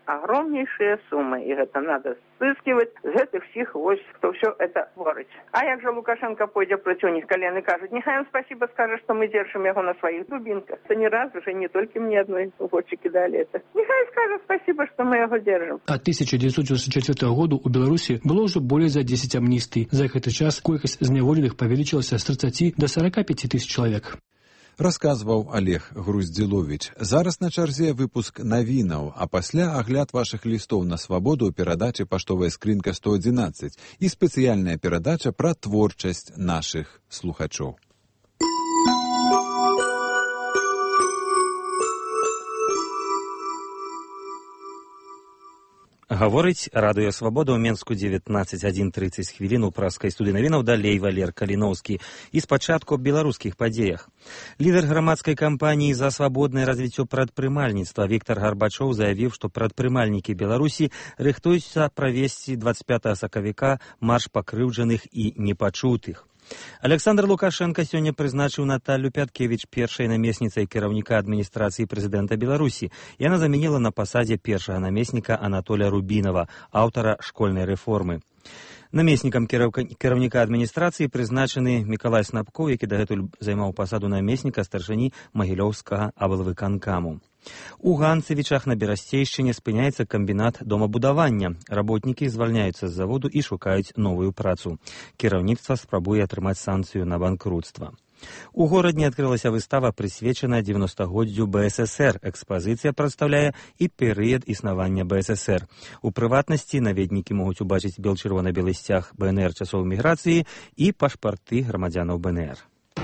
огромнейшие суммы, и это надо сыскивать з гэтых всех вось, кто все это творить. А як же Лукашенко пойдет против них колен и кажет, нехай он спасибо скажет, что мы держим его на своих дубинках. Это не раз уже, не только мне одной в очи кидали это. Нехай скажет спасибо, что мы его держим. От тысяча девятьсот девяносто четвёртого года у Беларуси было уже более за десять амнистий. За этот час колькость зневоленных павялічылася с тридцати до сорока пяти тысяч человек. Расказваў Олег Груздзіловіч. Зараз на чарзе выпуск навінаў, а пасля агляд вашых лістоў на свабоду ў перадачы «Паштовая скрынка сто адзінаццаць» і спецыяльная перадача пра творчасць нашых слухачоў. Гаворыць радыё «Свабода» ў Менску дзевятнаццаць гадзін трыццаць хвілін у праскай студыі навінаў далей Валер Каліноўскі. І спачатку аб беларускіх падзеях. Лідар грамадскай кампаніі за свабоднае развіццё прадпрымальніцтва Віктар Гарбачоў заявіў, што прадпрымальнікі Беларусі рыхтуюцца правесці дваццаць пятага сакавіка марш пакрыўджаных і непачутых. Александр Лукашенко сёння прызначыў Наталью Пяткевіч першай намесніцай кіраўніка адміністрацыі прэзідэнта Беларусі. Яна заменіла на пасадзе першага намесніка Анатолия Рубінова, аўтара школьнай рэформы. Намеснікам кіраўніка адміністрацыі прызначаны Мікалай Снапкоў, які дагэтуль займаў пасаду намесніка старшыні Магілёўскага аблвыканкаму. У Ганцевічах на Берасцейшчыне спыняецца камбінат домабудавання. Работнікі звальняюцца з заводу і шукаюць новую працу. Кіраўніцтва спрабуе атрымаць санкцыю на банкрутства. У горадні адкрылася выстава, прысвечаная дзевяностагоддзю бэ эс эс эр. Экспазіцыя прадстаўляе і перыяд існавання бэ эс эс эр. У прыватнасці наведнікі могуць убачыць бел-чырвона-белы сцяг бэ эн эр часоў міграцыі і пашпарты грамадзянаў бэ эн эр.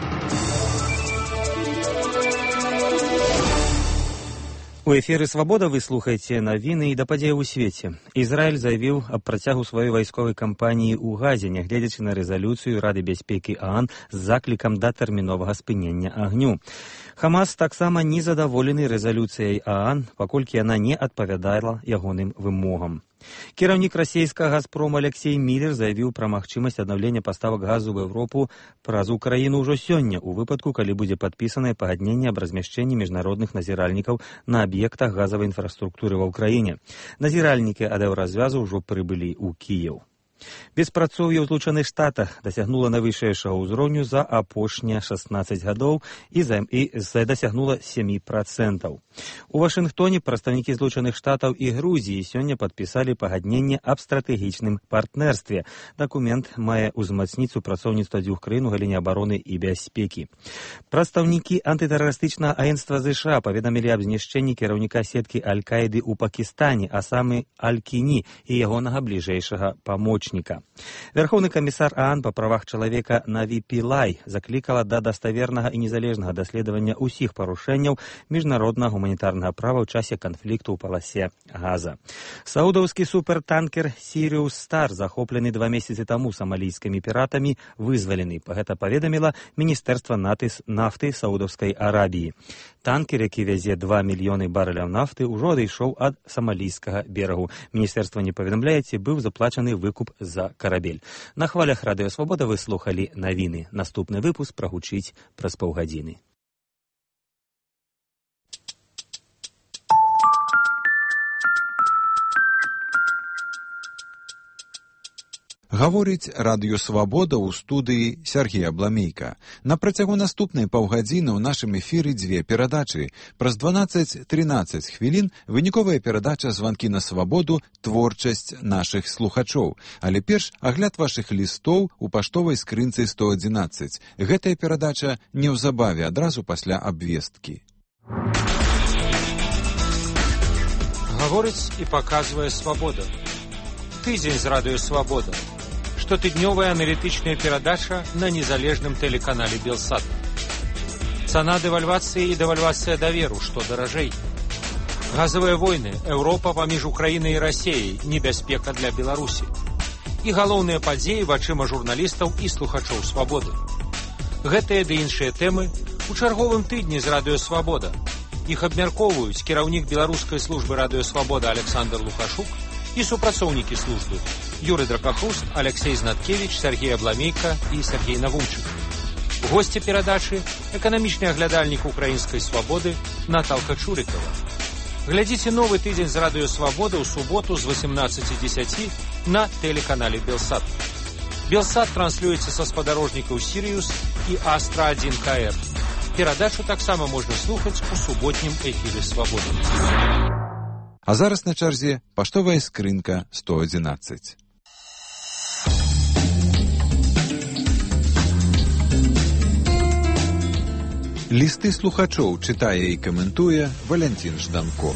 У эфіры «Свабода» вы слухаеце навіны і да падзеяў у свеце. Ізраіль заявіў аб працягу сваёй вайсковай кампаніі ў Газе, нягледзячы на рэзалюцыю Рады бяспекі ААН з заклікам да тэрміновага спынення агню. Хамас таксама не задаволены рэзалюцыяй ААН, паколькі яна не адпавядала ягоным вымогам. Кіраўнік расійскага «Газпрома» Алексей Міллер заявіў пра магчымасць аднаўлення паставак газу ў Еўропу праз Украіну ўжо сёння, у выпадку, калі будзе падпісанае пагадненне аб размяшчэнні міжнародных назіральнікаў на аб'ектах газавай інфраструктуры ва ўкраіне. Назіральнікі ад еўразвязу ўжо прыбылі ў Кіеў. Беспрацоўе ў Злучаных Штатах дасягнула найвышэйшага ўзроўню за апошнія шаснаццаць гадоў і, за, і дасягнула сем працэнтаў. У Вашынгтоне прадстаўнікі Злучаных Штатаў і Грузіі сёння падпісалі пагадненне аб стратэгічным партнерстве. Дакумент мае ўзмацніць супрацоўніцтва дзвюх краін у галіне абароны і бяспекі. Прадстаўнікі антытэрарыстычнага агенцтва ЗША паведамілі аб знішчэнні кіраўніка сеткі Аль-Каіды ў Пакістане, а самы Аль-Кіні і ягонага бліжэйшага памочніка. Верховны камісар ААН па правах чалавека Наві Пілай заклікала да даставернага і незалежнага даследавання ўсіх парушэнняў міжнароднага гуманітарнага права ў часе канфлікту ў паласе Газа. Саудаўскі супертанкер «Сіриус Стар», захоплены два месяцы таму самалійскімі піратамі, вызвалены. Гэта паведаміла Міністэрства нафты Саудаўскай Арабіі. Танкер, які вязе два мільёны барэляў нафты, ужо адышоў ад самалійскага берагу. Міністэрства не паведамляе, ці быў заплачаны выкуп за карабель. На хвалях радыё «Свабода» вы слухалі навіны. Наступны выпуск прагучыць праз паўгадзіны. Гаворыць радыё «Свабода» ў студыі Сергея Бламейка. На працягу наступнай паўгадзіны ў нашым эфіры дзве перадачы. Праз дванаццаць-трынаццаць хвілін выніковая перадача «Званкі на свабоду», творчасць нашых слухачоў. Але перш агляд вашых лістоў у паштовай скрынцы сто адзінаццаць. Гэтая перадача неўзабаве, адразу пасля абвесткі. Гаворыць і паказвае «Свабода». Тыдзень з радыё «Свабода». Штотыднёвая аналітычная перадача на незалежным тэлеканале «Белсат». Цана дэвальвацыі і дэвальвацыя даверу, што даражэй. Газавыя войны, Еўропа паміж Украінай і Расіяй, небяспека для Беларусі. І галоўныя падзеі вачыма журналістаў і слухачоў «Свабоды». Гэтыя ды іншыя тэмы у чарговым тыдні з радыё «Свабода». Іх абмяркоўваюць кіраўнік беларускай службы радыё «Свабода» Александр Лукашук і супрацоўнікі службы Юрый Дракахуст, Алексей Знаткевич, Сергей Абламейка і Сергей Навумчык. Госці перадачы – эканамічны аглядальнік украінскай свабоды Наталка Чурікава. Глядзіце новы тыдзень з радыё Свабода ў суботу з восемнадцати десяти на тэлеканале Белсат. Белсат транслюецца са спадарожнікаў Сірыус і Астра один ка эр. Перадачу таксама можна слухаць у суботнім эфіры Свабоды. А зараз на чарзе паштовая скрынка сто адзінаццаць. Лісты слухачоў чытае і каментуе Валянцін Жданко.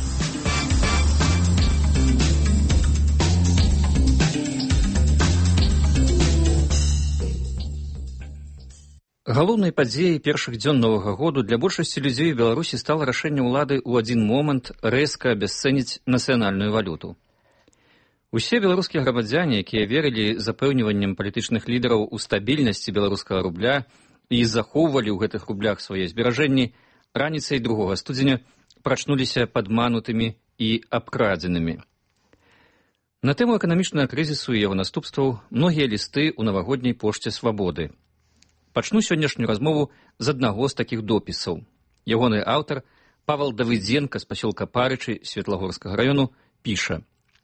Галоўнай падзеяй першых дзён новага году для большасці людзей у Беларусі стала рашэнне ўлады ў адзін момант рэзка абясцэніць нацыянальную валюту. Усе беларускія грамадзяне, якія верылі запэўніваннем палітычных лідараў у стабільнасці беларускага рубля і захоўвалі ў гэтых рублях свае зберажэнні, раніцай другога студзеня прачнуліся падманутымі і абкрадзенымі. На тэму эканамічнага крызісу і яго наступстваў многія лісты ў навагодняй пошце Свабоды. Пачну сённяшнюю размову з аднаго з такіх допісаў. Ягоны аўтар, Павал Давыдзенка з пасёлка Парычы Светлагорскага раёну, піша: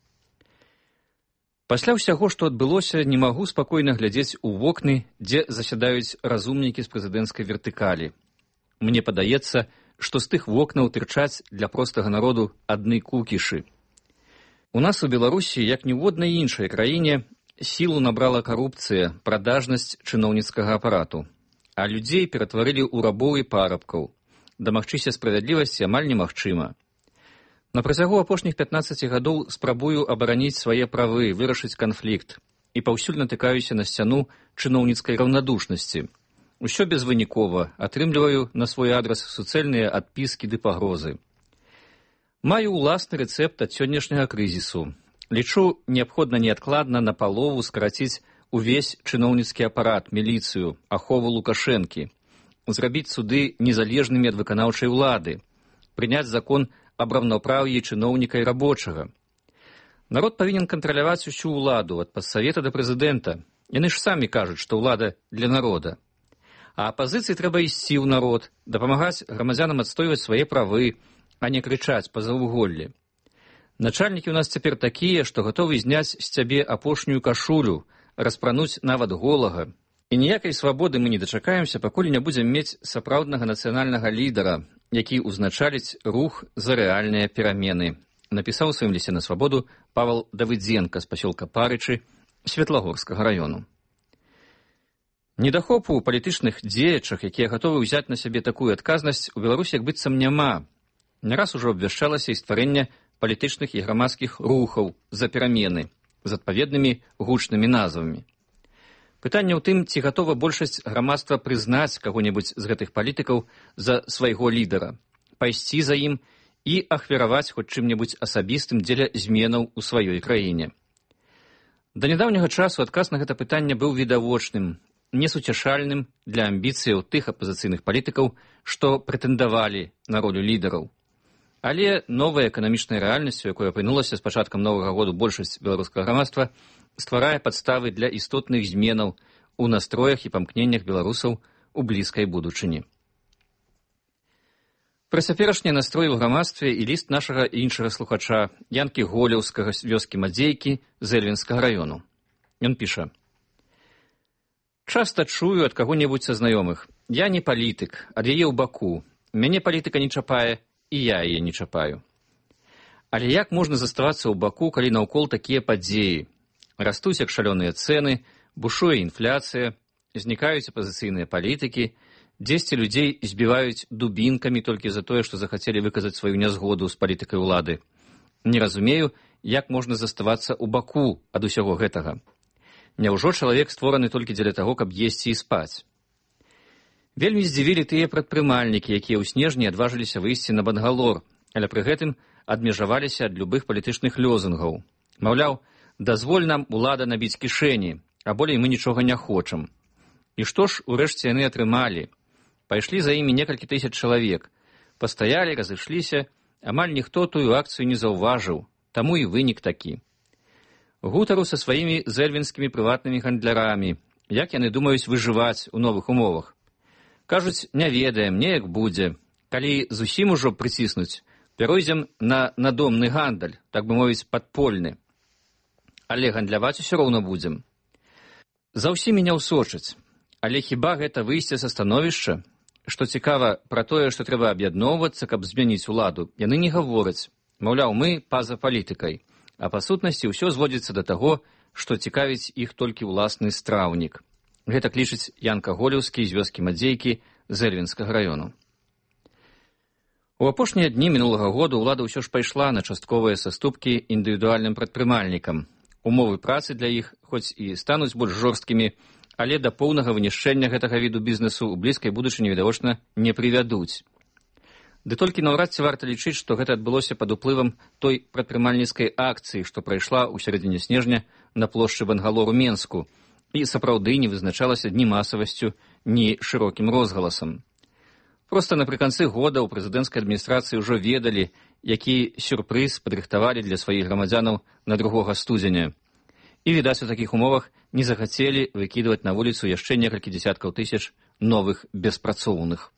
«Пасля ўсяго, што адбылося, не магу спакойна глядзець у вокны, дзе засядаюць разумнікі з прэзідэнцкай вертыкалі. Мне падаецца, што з тых вокнаў тырчаць для простага народу адны кукішы. У нас у Беларусі, як ні ў однай іншай краіне, сілу набрала карупцыя, прадажнасць чыноўніцкага апарату, а людзей ператварылі ў рабоў і парабкаў. Дамагчыся справядлівасці амаль немагчыма. На працягу апошніх пятнаццаці гадоў спрабую абараніць свае правы, вырашыць канфлікт і паўсюль натыкаюся на сцяну чыноўніцкай раўнадушнасці. Усё безвынікова, атрымліваю на свой адрас суцэльныя адпіскі ды пагрозы. Маю ўласны рэцэпт ад сённяшняга крызісу. Лічу неабходна неадкладна напалову скараціць увесь чыноўніцкі апарат, міліцыю, ахову Лукашэнкі, зрабіць суды незалежнымі ад выканаўчай улады, прыняць закон аб раўнапраўі чыноўніка і рабочага. Народ павінен кантраляваць усю ўладу, ад падсавета да прэзідэнта. Яны ж самі кажуць, што ўлада для народа. А апазіцыі трэба ісці ў народ, дапамагаць грамадзянам адстойваць свае правы, а не крычаць па заўвуголлі. Начальнікі ў нас цяпер такія, што гатовы зняць з цябе апошнюю кашулю, распрануць нават голага. І ніякай свабоды мы не дачакаемся, пакуль не будзем мець сапраўднага нацыянальнага лідара, які ўзначаліць рух за рэальныя перамены, напісаў у сваім лісце на Свабоду Павал Давыдзенка з пасёлка Парычы Светлагорскага раёну. Недахопу ў палітычных дзеячах, якія гатовы ўзяць на сябе такую адказнасць, у Беларусі як быццам няма. Не раз ужо абвяшчалася і стварэнне палітычных і грамадскіх рухаў за перамены з адпаведнымі гучнымі назвамі. Пытанне ў тым, ці гатова большасць грамадства прызнаць каго-небудзь з гэтых палітыкаў за свайго лідара, пайсці за ім і ахвяраваць хоць чым-небудзь асабістым дзеля зменаў у сваёй краіне. Да нядаўняга часу адказ на гэта пытанне быў відавочным, несуцяшальным для амбіцыяў тых апазіцыйных палітыкаў, што прэтэндавалі на ролю лідараў. Але новая эканамічная рэальнасць, у якой апынулася з пачаткам новага году большасць беларускага грамадства, стварае падставы для істотных зменаў у настроях і памкненнях беларусаў у блізкай будучыні. Пра цяперашнія настроі ў грамадстве і ліст нашага іншага слухача Янкі Голеўскага з вёскі Мадзейкі з Эльвінскага раёну. Ён піша: «Часта чую ад каго-небудзь са знаёмых: я не палітык, ад яе ў баку, мяне палітыка не чапае, і я яе не чапаю. Але як можна заставацца ў баку, калі наўкол такія падзеі? Растуць як шалёныя цэны, бушуе інфляцыя, знікаюць апазіцыйныя палітыкі, дзесьці людзей збіваюць дубінкамі толькі за тое, што захацелі выказаць сваю нязгоду з палітыкай улады. Не разумею, як можна заставацца ў баку ад усяго гэтага. Няўжо чалавек створаны толькі дзеля таго, каб есці і спаць? Вельмі здзівілі тыя прадпрымальнікі, якія ў снежні адважыліся выйсці на Бангалор, але пры гэтым адмежаваліся ад любых палітычных лёзунгаў. Маўляў, дазволь нам, улада, набіць кішэні, а болей мы нічога не хочам. І што ж урэшце яны атрымалі? Пайшлі за імі некалькі тысяч чалавек. Пастаялі, разышліся, амаль ніхто тую акцыю не заўважыў, таму і вынік такі. Гутару са сваімі зэльвінскімі прыватнымі гандлярамі, як яны думаюць выжываць у новых умовах. Кажуць, не ведаем, неяк будзе. Калі зусім ужо прыціснуць, Перайдзем на надомны гандаль, так бы мовіць, падпольны. Але гандляваць усё роўна будзем. За ўсімі не ўсочаць. Але хіба гэта выйсце са становішча? Што цікава, пра тое, што трэба аб'ядноўвацца, каб змяніць уладу, яны не гавораць. Маўляў, мы па-за палітыкай. А па сутнасці ўсё зводзіцца да таго, што цікавіць іх толькі ўласны страўнік. Гэта лічыць Ян Каголеўскі з вёскі Мадзейкі з Эльвінскага раёну. У апошнія дні мінулага году ўлада ўсё ж пайшла на частковыя саступкі індывідуальным прадпрымальнікам. Умовы працы для іх, хоць і стануць больш жорсткімі, але да поўнага вынішчэння гэтага віду бізнесу ў блізкай будучыні відавочна не прывядуць. Ды толькі наўрад ці варта лічыць, што гэта адбылося пад уплывам той прадпрымальніцкай акцыі, што прайшла ў сярэдзіне снежня на плошчы Бангалор у Менску, і сапраўды не вызначалася ні масавасцю, ні шырокім розгаласам. Проста напрыканцы года ў прэзідэнцкай адміністрацыі ўжо ведалі, які сюрпрыз падрыхтавалі для сваіх грамадзянаў на другога студзеня. І, відаць, у такіх умовах не захацелі выкідваць на вуліцу яшчэ некалькі дзесяткаў тысяч новых беспрацоўных.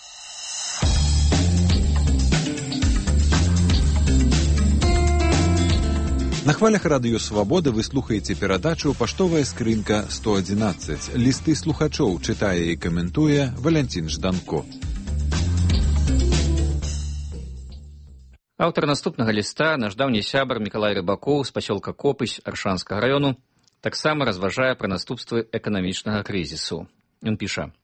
На хвалях радыё «Свабода» вы слухаеце перадачу «Паштовая скрынка сто адзінаццаць». Лісты слухачоў чытае і каментуе Валянцін Жданко. Аўтар наступнага ліста, наш даўні сябар Мікалай Рыбакоў з пасёлка Копысь Аршанскага раёну, таксама разважае пра наступствы эканамічнага крызісу. Ён піша: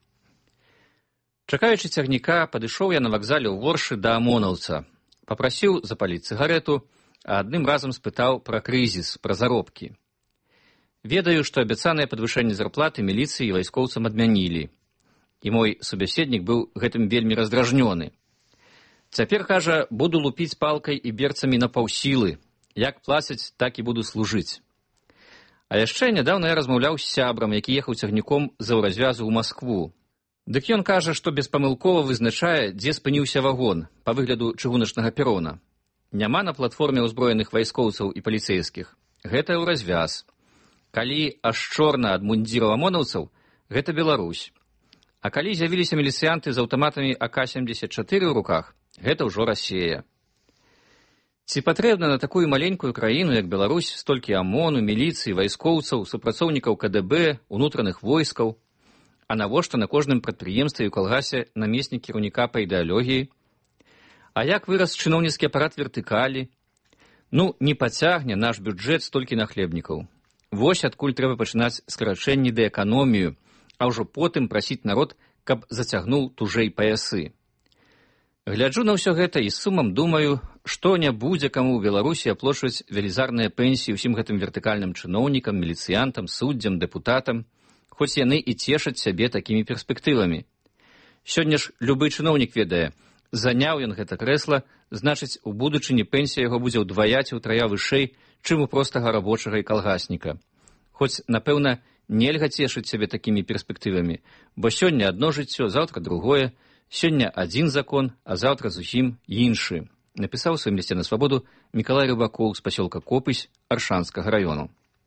«Чакаючы цягніка, падышоў я на вакзале ў Воршы да амонаўца, папрасіў запаліць цыгарету, а адным разам спытаў пра крызіс, пра заробкі. Ведаю, што абяцанае падвышэнне зарплаты міліцыі і вайскоўцам адмянілі. І мой субяседнік быў гэтым вельмі раздражнёны. Цяпер, кажа, буду лупіць палкай і берцамі на паўсілы. Як плацяць, так і буду служыць. А яшчэ нядаўна я размаўляў з сябрам, які ехаў цягніком з аўразвязу ў Маскву. Дык ён кажа, што беспамылкова вызначае, дзе спыніўся вагон па выгляду чыгуначнага перона. Няма на платформе ўзброеных вайскоўцаў і паліцэйскіх. Гэта ўразвяз. Калі аж чорна ад мундзіраў амонаўцаў, гэта Беларусь. А калі з'явіліся міліцыянты з аўтаматамі А К семьдесят чатыры ў руках, гэта ўжо Расія. Ці патрэбна на такую маленькую краіну, як Беларусь, столькі АМОНу, міліцыі, вайскоўцаў, супрацоўнікаў К Д Б, унутраных войскаў? А навошта на кожным прадпрыемстве і ў калгасе намеснік кіраўніка па ідэалогіі? А як вырас чыноўніцкі апарат вертыкалі? Ну, не пацягне наш бюджэт столькі нахлебнікаў. Вось адкуль трэба пачынаць скарачэнні ды эканомію, а ўжо потым прасіць народ, каб зацягнуў тужэй паясы. Гляджу на ўсё гэта і з сумам думаю, што не будзе каму ў Беларусі аплочваць велізарныя пенсіі ўсім гэтым вертыкальным чыноўнікам, міліцыянтам, суддзям, дэпутатам, хоць яны і цешаць сябе такімі перспектывамі. Сёння ж любы чыноўнік ведае, заняў ён гэта крэсла, значыць, у будучыні пенсія яго будзе ўдвая ці ўтрая вышэй, чым у простага рабочага і калгасніка. Хоць, напэўна, нельга цешыць сябе такімі перспектывамі, бо сёння адно жыццё, заўтра другое, сёння адзін закон, а заўтра зусім іншы. Напісаў у сваім лісце на свабоду Мікалай Рыбакоў з пасёлка Копысь Аршанскага раёну.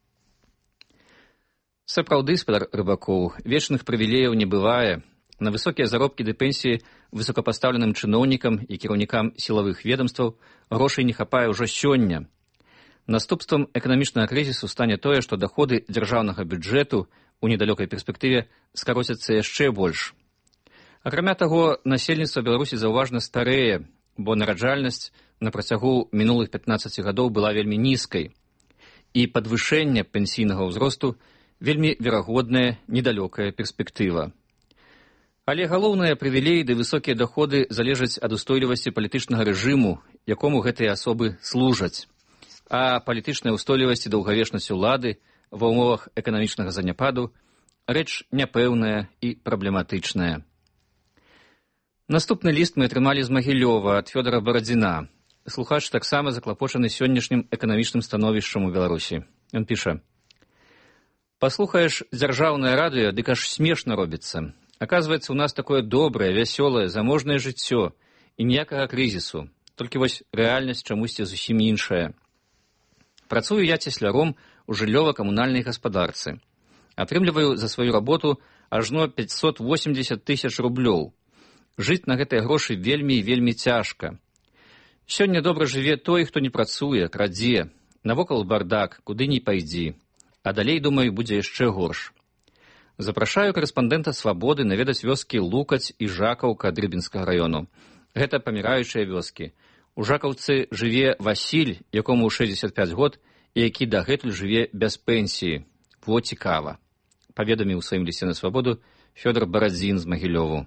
Сапраўды, спадар Рыбакоў, вечных прывілеяў не бывае. На высокія заробкі ды пенсіі высокапастаўленым чыноўнікам і кіраўнікам сілавых ведомстваў грошай не хапае ўжо сёння. Наступствам эканамічнага крызісу стане тое, што даходы дзяржаўнага бюджэту ў недалёкай перспектыве скароцяцца яшчэ больш. Акрамя таго, насельніцтва Беларусі заўважна старэе, бо нараджальнасць на працягу мінулых пятнаццаці гадоў была вельмі нізкай, і падвышэнне пенсійнага ўзросту вельмі верагодная недалёкая перспектыва. Але галоўныя прывілеі ды высокія даходы залежаць ад устойлівасці палітычнага рэжыму, якому гэтыя асобы служаць. А палітычная ўстойлівасць і даўгавечнасць улады ва ўмовах эканамічнага заняпаду рэч няпэўная і праблематычная. Наступны ліст мы атрымалі з Магілёва ад Фёдара Барадзіна. Слухач таксама заклапочаны сённяшнім эканамічным становішчам у Беларусі. Ён піша: «Паслухаеш дзяржаўнае радыё, дык аж смешна робіцца. Аказваецца, у нас такое добрае, вясёлае, заможнае жыццё і ніякага крызісу. Толькі вось рэальнасць чамусьці зусім іншая. Працую я цесляром у жыллёва-камунальнай гаспадарцы. Атрымліваю за сваю работу ажно пятьсот восемьдесят тысяч рублёў. Жыць на гэтыя грошы вельмі і вельмі цяжка. Сёння добра жыве той, хто не працуе, крадзе. Навокал бардак, куды ні пайдзі. А далей, думаю, будзе яшчэ горш. Запрашаю корэспандэнта «Свабоды» наведаць вёскі Лукаць і Жакаўка Дрыбінскага раёну. Гэта паміраючыя вёскі. У Жакаўцы жыве Васіль, якому шэсцьдзесят пяць год, і які дагэтуль жыве без пенсіі. Во цікава. Паведаміў у сваім лісце на «Свабоду» Фёдор Барадзін з Магілёву.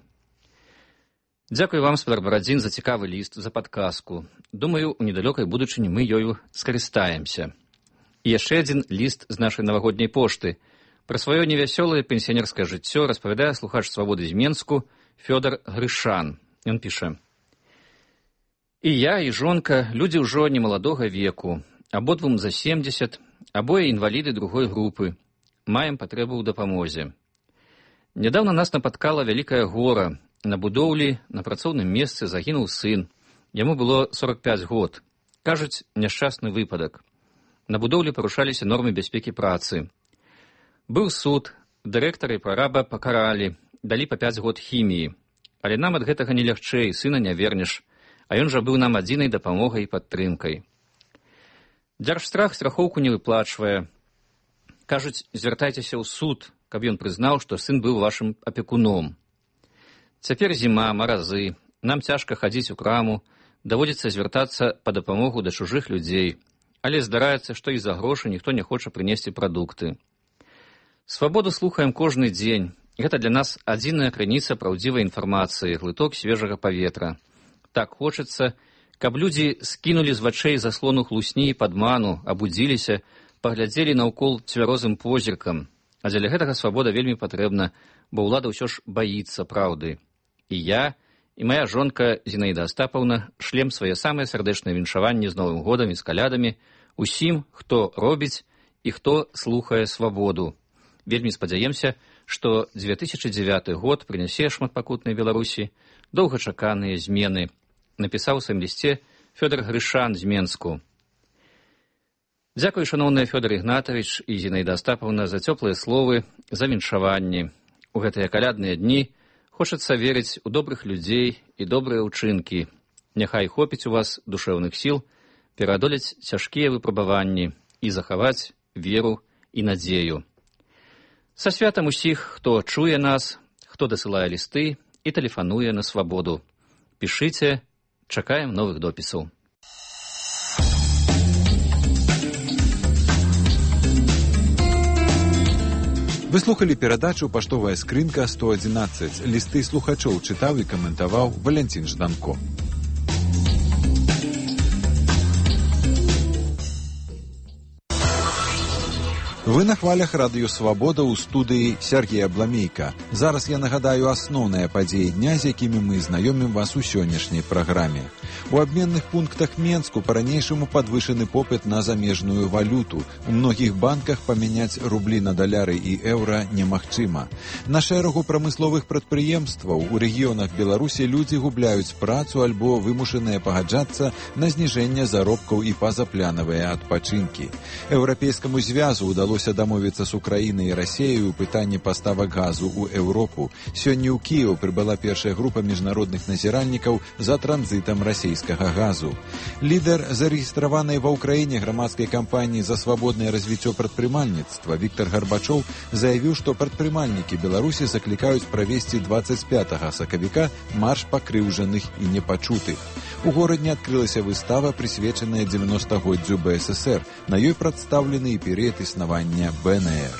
Дзякую вам, спадар Барадзін, за цікавы ліст, за падказку. Думаю, у недалёкай будучыні мы ёю скарыстаемся. І яшчэ адзін ліст з нашай навагодняй пошты. Пра сваё невясёлае пенсіянерскае жыццё распавядае слухач «Свабоды» з Менску Фёдор Грышан. Ён піша: «І я, і жонка, людзі ўжо немаладога веку, абодвум за семдзесят, абое інваліды другой групы. Маем патрэбу ў дапамозе. Нядаўна нас напаткала вялікае гора. На будоўлі, на працоўным месцы загінуў сын. Яму было сорок пяць год. Кажуць, няшчасны выпадак. На будоўлі парушаліся нормы бяспекі працы. Быў суд, дырэктара і прараба пакаралі, далі па пяць год хіміі. Але нам ад гэтага не лягчэй, сына не вернеш, а ён жа быў нам адзінай дапамогай і падтрымкай. Дзяржстрах страхоўку не выплачвае. Кажуць, звяртайцеся ў суд, каб ён прызнаў, што сын быў вашым апекуном. Цяпер зіма, маразы, нам цяжка хадзіць у краму, даводзіцца звяртацца па дапамогу да чужых людзей, але здараецца, што і за грошы ніхто не хоча прынесці прадукты. Свабоду слухаем кожны дзень. Гэта для нас адзіная крыніца праўдзівай інфармацыі, глыток свежага паветра. Так хочацца, каб людзі скінулі з вачэй заслону хлусні і падману, абудзіліся, паглядзелі наўкол цвярозым позіркам. А дзеля гэтага свабода вельмі патрэбна, бо ўлада ўсё ж баіцца праўды. І я, і моя жонка Зінаіда Астапаўна шлем свае самыя сардэчныя віншаванні з Новым годам і з калядамі усім, хто робіць і хто слухае свабоду. Вельмі спадзяемся, што две тысячы дзевяты год прынясе шматпакутнай Беларусі доўгачаканыя змены, напісаў у сваім лісце Фёдор Грышан з Менску. Дзякуй, шаноўныя Фёдор Ігнатавіч і Зінаіда Астапаўна, за цёплыя словы, за віншаванні. У гэтыя калядныя дні хочацца верыць у добрых людзей і добрыя ўчынкі. Няхай хопіць у вас душэўных сіл пераадолець цяжкія выпрабаванні і захаваць веру і надзею. Са святам усіх, хто чуе нас, хто дасылае лісты і тэлефануе на свабоду. Пішыце, чакаем новых допісаў. Вы слухали перадачу «Паштовая скрынка сто адзінаццаць». Лісты слухачоў чытаў і каментаваў Валянцін Жданко. Вы на хвалях радыё «Свабода» ў студыі Сергея Бламейка. Зараз я нагадаю асноўныя падзеі дня, з якімі мы знаёмім вас у сённяшняй праграме. У абменных пунктах Менску па-ранейшаму падвышаны попыт на замежную валюту. У многіх банках памяняць рублі на даляры і еўра немагчыма. На шэрагу прамысловых прадпрыемстваў у рэгіёнах Беларусі людзі губляюць працу альбо вымушаныя пагаджацца на зніжэнне заробкаў і пазапланавыя адпачынкі. Еўрапейскаму звязу ўдалося дамовіцца з Украінай і Расеяй у пытанні паставак газу ў Еўропу. Сёння ў Кіеў прыбыла першая група міжнародных назіральнікаў за транзітам расійскага газу. Лідар зарэгістраванай ва ўкраіне грамадскай кампаніі за свабоднае развіццё прадпрымальніцтва Віктор Гарбачоў заявіў, што прадпрымальнікі Беларусі заклікаюць правесці дваццаць пятага сакавіка марш пакрыўджаных і непачутых. У горадзе адкрылася выстава, прысвечаная дзевяностагоддзю Бэ Эс Эс Эр. На ёй прадстаўлены і перыяд існавання Бэ Эн Эр.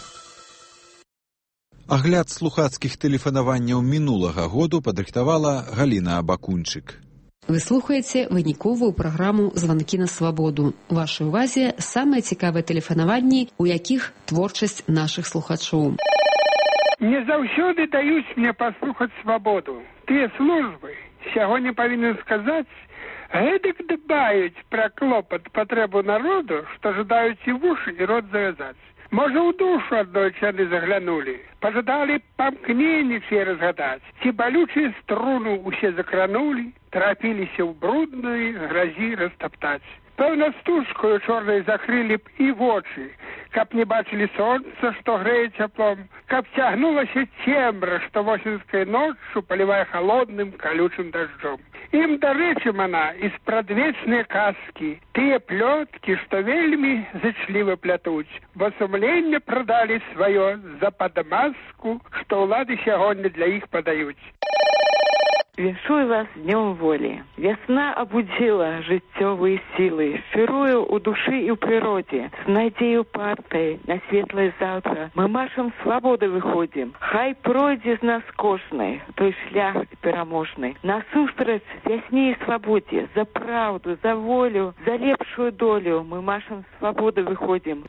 Агляд слухацкіх тэлефанаванняў мінулага году падрыхтавала Галіна Абакунчык. Вы слухаеце выніковую праграму «Званкі на свабоду». У вашай увазе самыя цікавыя тэлефанаванні, у якіх творчасць нашых слухачоў. Не заўсёды даюць мне паслухаць свабоду. Тыя службы, сягоння павінен сказаць, гэтак дбаюць пра клопат патрэбу народу, што жадаюць і вушы, і рот завязаць. Можа, у душу аднойчы яны заглянулі, пажадалі памкненні все разгадаць, ці балючыя струну усе закранулі, трапіліся ў бруднай гразі растаптаць. Пэўна, стужкою чорнай закрылі б і вочы, каб не бачылі сонца, што грэе цяплом, каб цягнулася цемра, што восеньскай ноччу палівае халодным калючым дажджом. Ім дарэчы мана і спрадвечныя казкі, тыя плёткі, што вельмі зычліва плятуць, бо сумленне прадалі сваё за падмазку, што ўлады сягоння для іх падаюць. Віншую вас днем волі. Вясна абудзіла жыццёвыя сілы, шчырую ў душы і ў прыродзе. З надзею партай на светлае заўтра мы маршам свабоды выходзім. Хай пройдзе з нас кожны той шлях пераможны. Насустрач вясне і свабодзе, за праўду, за волю, за лепшую долю мы маршам свабоды выходзім.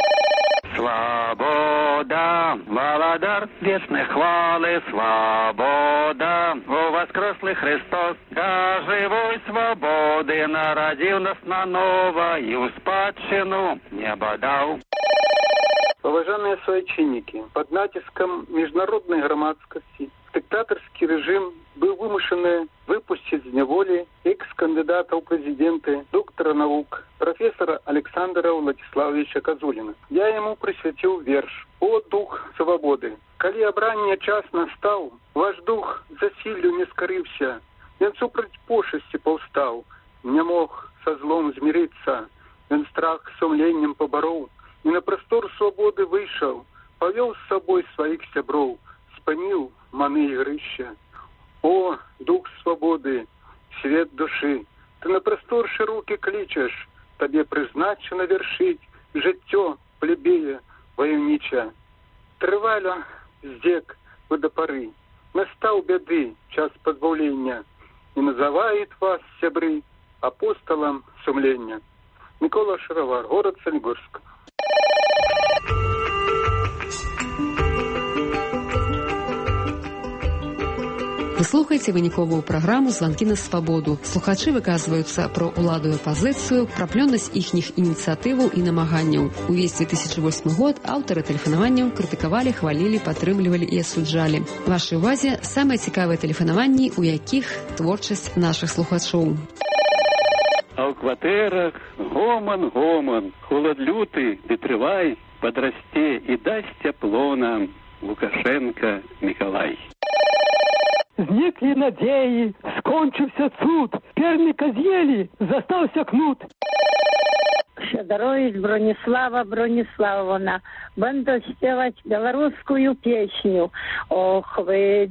Свобода, Володар, вечной хвалы, свобода, о воскреслый Христос, да живой свободы народил нас наново и у спадщину небо дал. Уважаемые соотечественники, под натиском международной громадскости диктаторский режим был вымушен выпустить из неволи экс-кандидата в президенты, доктора наук, профессора Александра Владиславовича Козулина. Я ему присвятил верш «О дух свободы». Коли обрання час настал, ваш дух засилью не скорився, він супроть пошести повстал, не мог со злом змириться, він страх сумлением поборол, и на простор свободы вышел, повел с собой своих сябров, спанил маны игрища. О, дух свободы, свет души, ты на простор широкий кличешь, тебе призначено вершить життя плебея войовнича. Триваля здек ви до пори, настав беды час позбавления, и называет вас, сябры, апостолом сумления. Микола Шаровар, город Солигорск. Вы слухаеце выніковую праграму «Званкі на свабоду». Слухачы выказваюцца пра ўладу і апазіцыю, пра плённасць іхніх ініцыятываў і намаганняў. Увесь две тысячи восьмы год аўтары тэлефанаванняў крытыкавалі, хвалілі, падтрымлівалі і асуджалі. Вашай увазе самыя цікавыя тэлефанаванні, у якіх творчасць нашых слухачоў. А ў кватэрах гоман, гоман, холад люты, ды трывай, падрасце і дасць цяпло нам Лукашенко Миколай. Зніклі надеї, скончився цуд, перника з'їли, застався кнут. Федорович Бронислава Брониславовна, буду спевать белорусскую песню. Ох вы,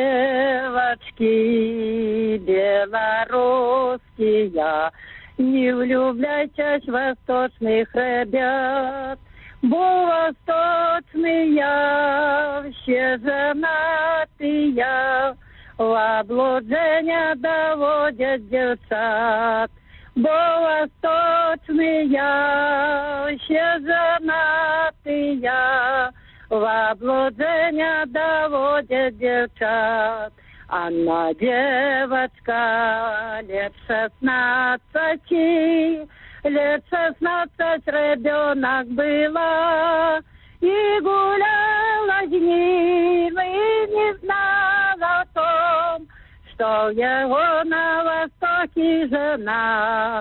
девочки белорусские, не влюбляйтесь в восточных ребят, бо восточные все женатые, в облуджение доводят девцат, бо восточные все женатые, в облуджение доводят девцат. Анна девочка лет шестнадцати, лет шестнадцать ребенок была, и гуляла с ним, и не знала о том, что его на востоке жена.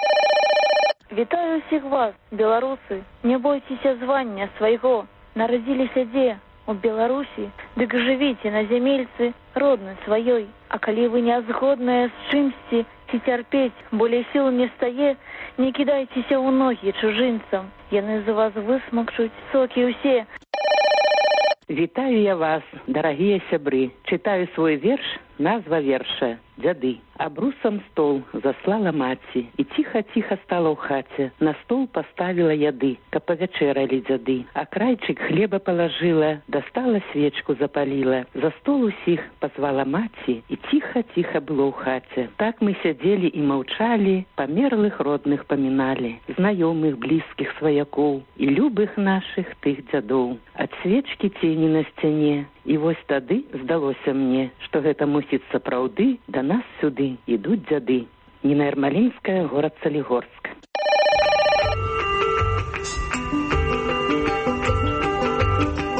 Вітаю всіх вас, беларусы, не бойтеся звання свайго, нарадзіліся дзе? У Беларусі, дык жывіце на зямельцы роднай сваёй, а калі вы не згодныя з чымсьці ці цярпець, болей сіл не стае, не кідайцеся ў ногі чужынцам, яны за вас высмакчуць сокі ўсе. Вітаю я вас, дарагія сябры, чытаю свой верш, назва верша «Дзяды». Абрусам стол заслала маці, і ціха-ціха стала ў хаце, на стол поставила яды, каб павячэралі дзяды, а крайчык хлеба палажыла, дастала свечку запаліла, за стол усіх пазвала маці, і ціха-ціха было ў хаце. Так мы сядзелі і маўчалі, памерлых родных паміналі, знаёмых, блізкіх сваякоў і любых нашых тых дзядоў. Ад свечкі цені на сцяне, і вось тады здалося мне, што гэта мусіць сапраўды да нас сюды ідуць дзяды. Ніна Ермалінская, горад Солігорск.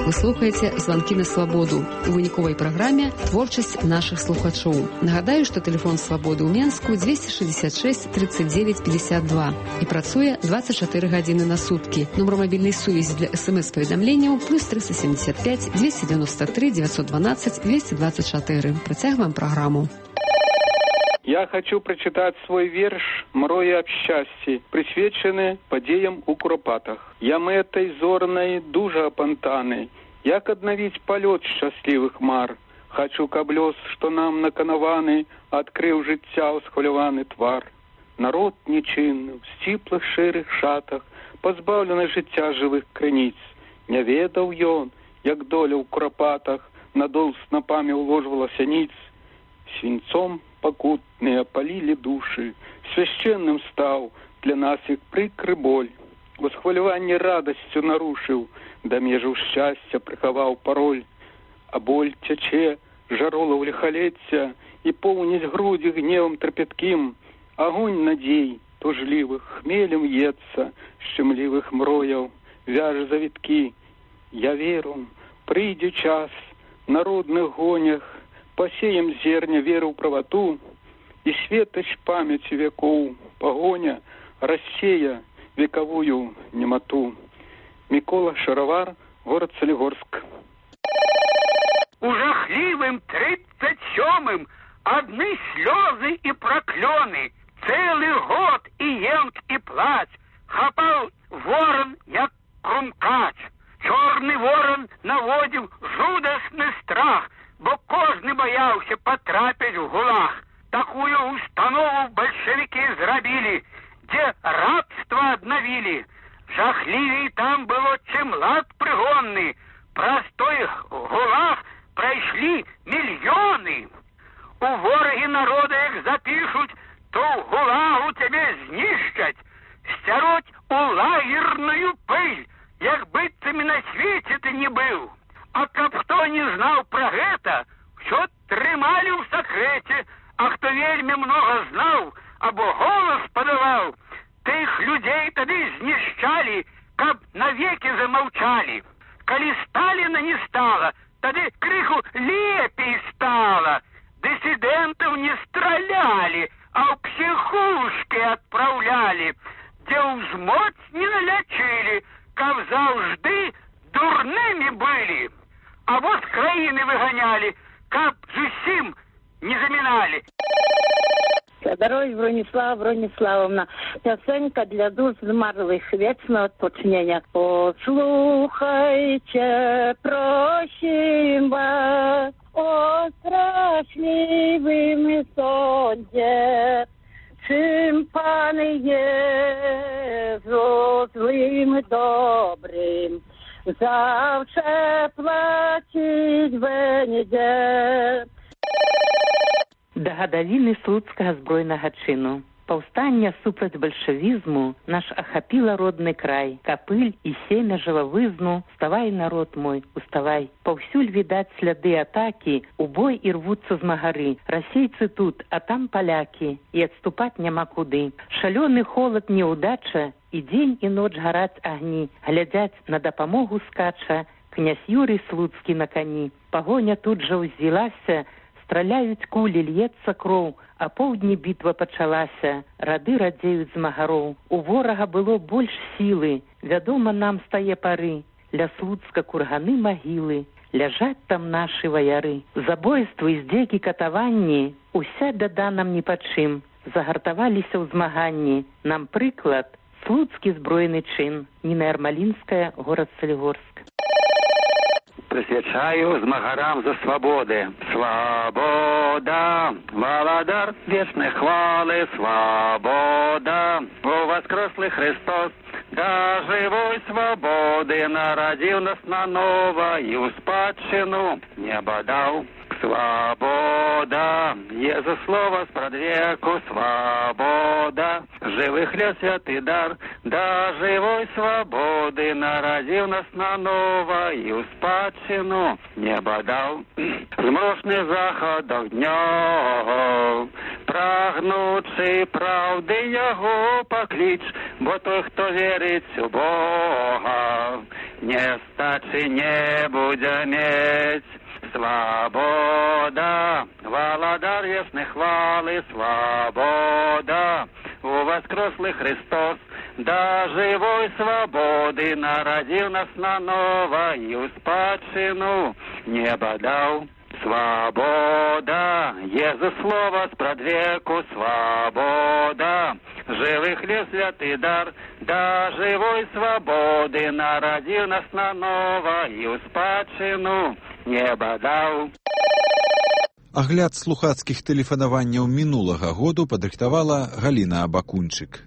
Вы слухаеце званкі на свабоду. У выніковай праграме творчасць нашых слухачоў. Нагадаю, што тэлефон свабоды ў Менску двести шестьдесят шесть тридцать девять пятьдесят два і працуе двадцать четыре гадзіны на суткі. Нумар мабільнай сувязі для смс-паведамленняў плюс триста семьдесят пять двести девяносто три девятьсот двенадцать двести двадцать четыре. Працягваем праграму. Я хочу прочитать свой верш «Мрое об счастье», присвячены падеям у Куропатах. Я мэтай зорной дужа опантаны, як аднавіць полет счастливых мар. Хочу, каб лёс, что нам наканаваны, открыў жыцця ўсхваляваны твар. Народ нечинны, в сціплых шэрых шатах, пазбаўлены жыцця жывых крыніц. Не ведаў ён, як доля ў Куропатах, надол снапамі уложвалася ніц. Свинцом покутные опалили души, священным стал для нас их прикры боль. Восхвалевание радостью нарушил, до межу счастья приховал пароль. А боль тече, жарола в лихолетия, и полнить груди гневом трепетким. Огонь надей тужливых хмелем ется, щемливых мрояв, вяжь завитки. Я веру, прийде час, народных гонях, посеем зерня веру в правоту, и светоч памяти веков, погоня, рассея вековую немоту. Микола Шаровар, город Солигорск. У жахливым тридцать сёмым одни слезы и проклёны, целый год и енк и плач, хапал ворон, як крумкач. Чорный ворон наводил жудасный страх, бо кожны боялся потрапить в гулаг. Такую установу большевики зрабили, где рабство обновили. Жахливей там было, чем лад пригонный. Простой гулаг пройшли миллионы. У вороги народа их запишут, то в гулагу тебе знищать. Стяруть у лагерную пыль, як быццами на свете ты не был. А каб хто не знал про гэта, все трымали в сакрэце, а хто вельмі много знал, або голос подавал, тых людей тады знішчалі, каб навеки замолчали. Калі Сталина не стало, тады крыху лепей стало. Диссидентов не стреляли, а в психушки отправляли, где узмоць не налячили, каб завжды дурными были. А вот краины выгоняли, каб зусім не заминали. Дорогой Бронислава Брониславовна, песенка для душ змарлых, вечного odpocznienia. Послухайте, просим вас, о страшливым сонде, czym Pan Jezus złym dobrym zawsze płacić będzie. Да гадавіны слуцкага збройнага чыну. Паўстання супраць бальшавізму наш ахапіла родны край. Капыль і семя жывавызну. Уставай, народ мой, уставай. Паўсюль відаць сляды атакі, у бой і рвуцца змагары. Расейцы тут, а там палякі, і адступаць няма куды. Шалёны холад неўдача, і дзень і ноч гараць агні. Глядзяць на дапамогу скача князь Юрый Слуцкі на кані. Пагоня тут жа ўзвілася, страляюць кулі, льецца кроў, а поўдні бітва пачалася, рады радзеюць змагароў. У ворага было больш сілы, вядома нам з тае пары, ля Слуцка курганы магілы, ляжаць там нашы ваяры. Забойствы, здзекі, катаванні, уся бяда нам ні па чым, загартаваліся ў змаганні. Нам прыклад слуцкі збройны чын. Ніна Ярмалінская, горад Солигорск. Присвячаю змагарам за свободы. Свобода, Володар, вечной хвалы, свобода. О воскреслый Христос, да живой свободы, народил нас наново и у спадщину небо дал. Свобода, Езус слово спрадвеку, свобода, живых лет святый дар, да живой свободы, народил нас наново и у спадщину небо дал. Змрошны заходах днём, прагнучы правды яго поклич, бо той, хто верить у Бога, нестачи не будзе мець. Свобода, володар вечной хвалы, свобода, у воскреслый Христос, да живой свободы народил нас наново и у спадщину небо дал. Свобода, Езус слово спрадвеку, свобода, живых лет святый дар, да живой свободы народил нас наново и у спадщину небо дал. Агляд слухацкіх тэлефанаванняў мінулага году падрыхтавала Галіна Абакунчык.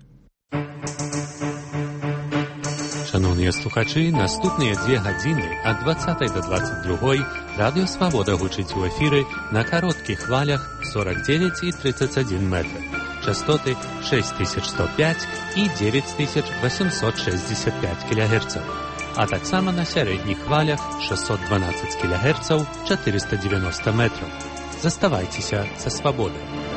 Шановныя слухачы, наступныя дзве гадзіны ад дваццатай да дваццаць другой радыё Свабода гучыць у эфіры на кароткіх хвалях сорок девять и тридцать один метра. Частоты шесть тысяч сто пять и девять тысяч восемьсот шестьдесят пять килогерцаў, а таксама на сярэдніх хвалях шестьсот двенадцать килогерцаў, четыреста девяносто метров. Заставайцеся са Свабодай.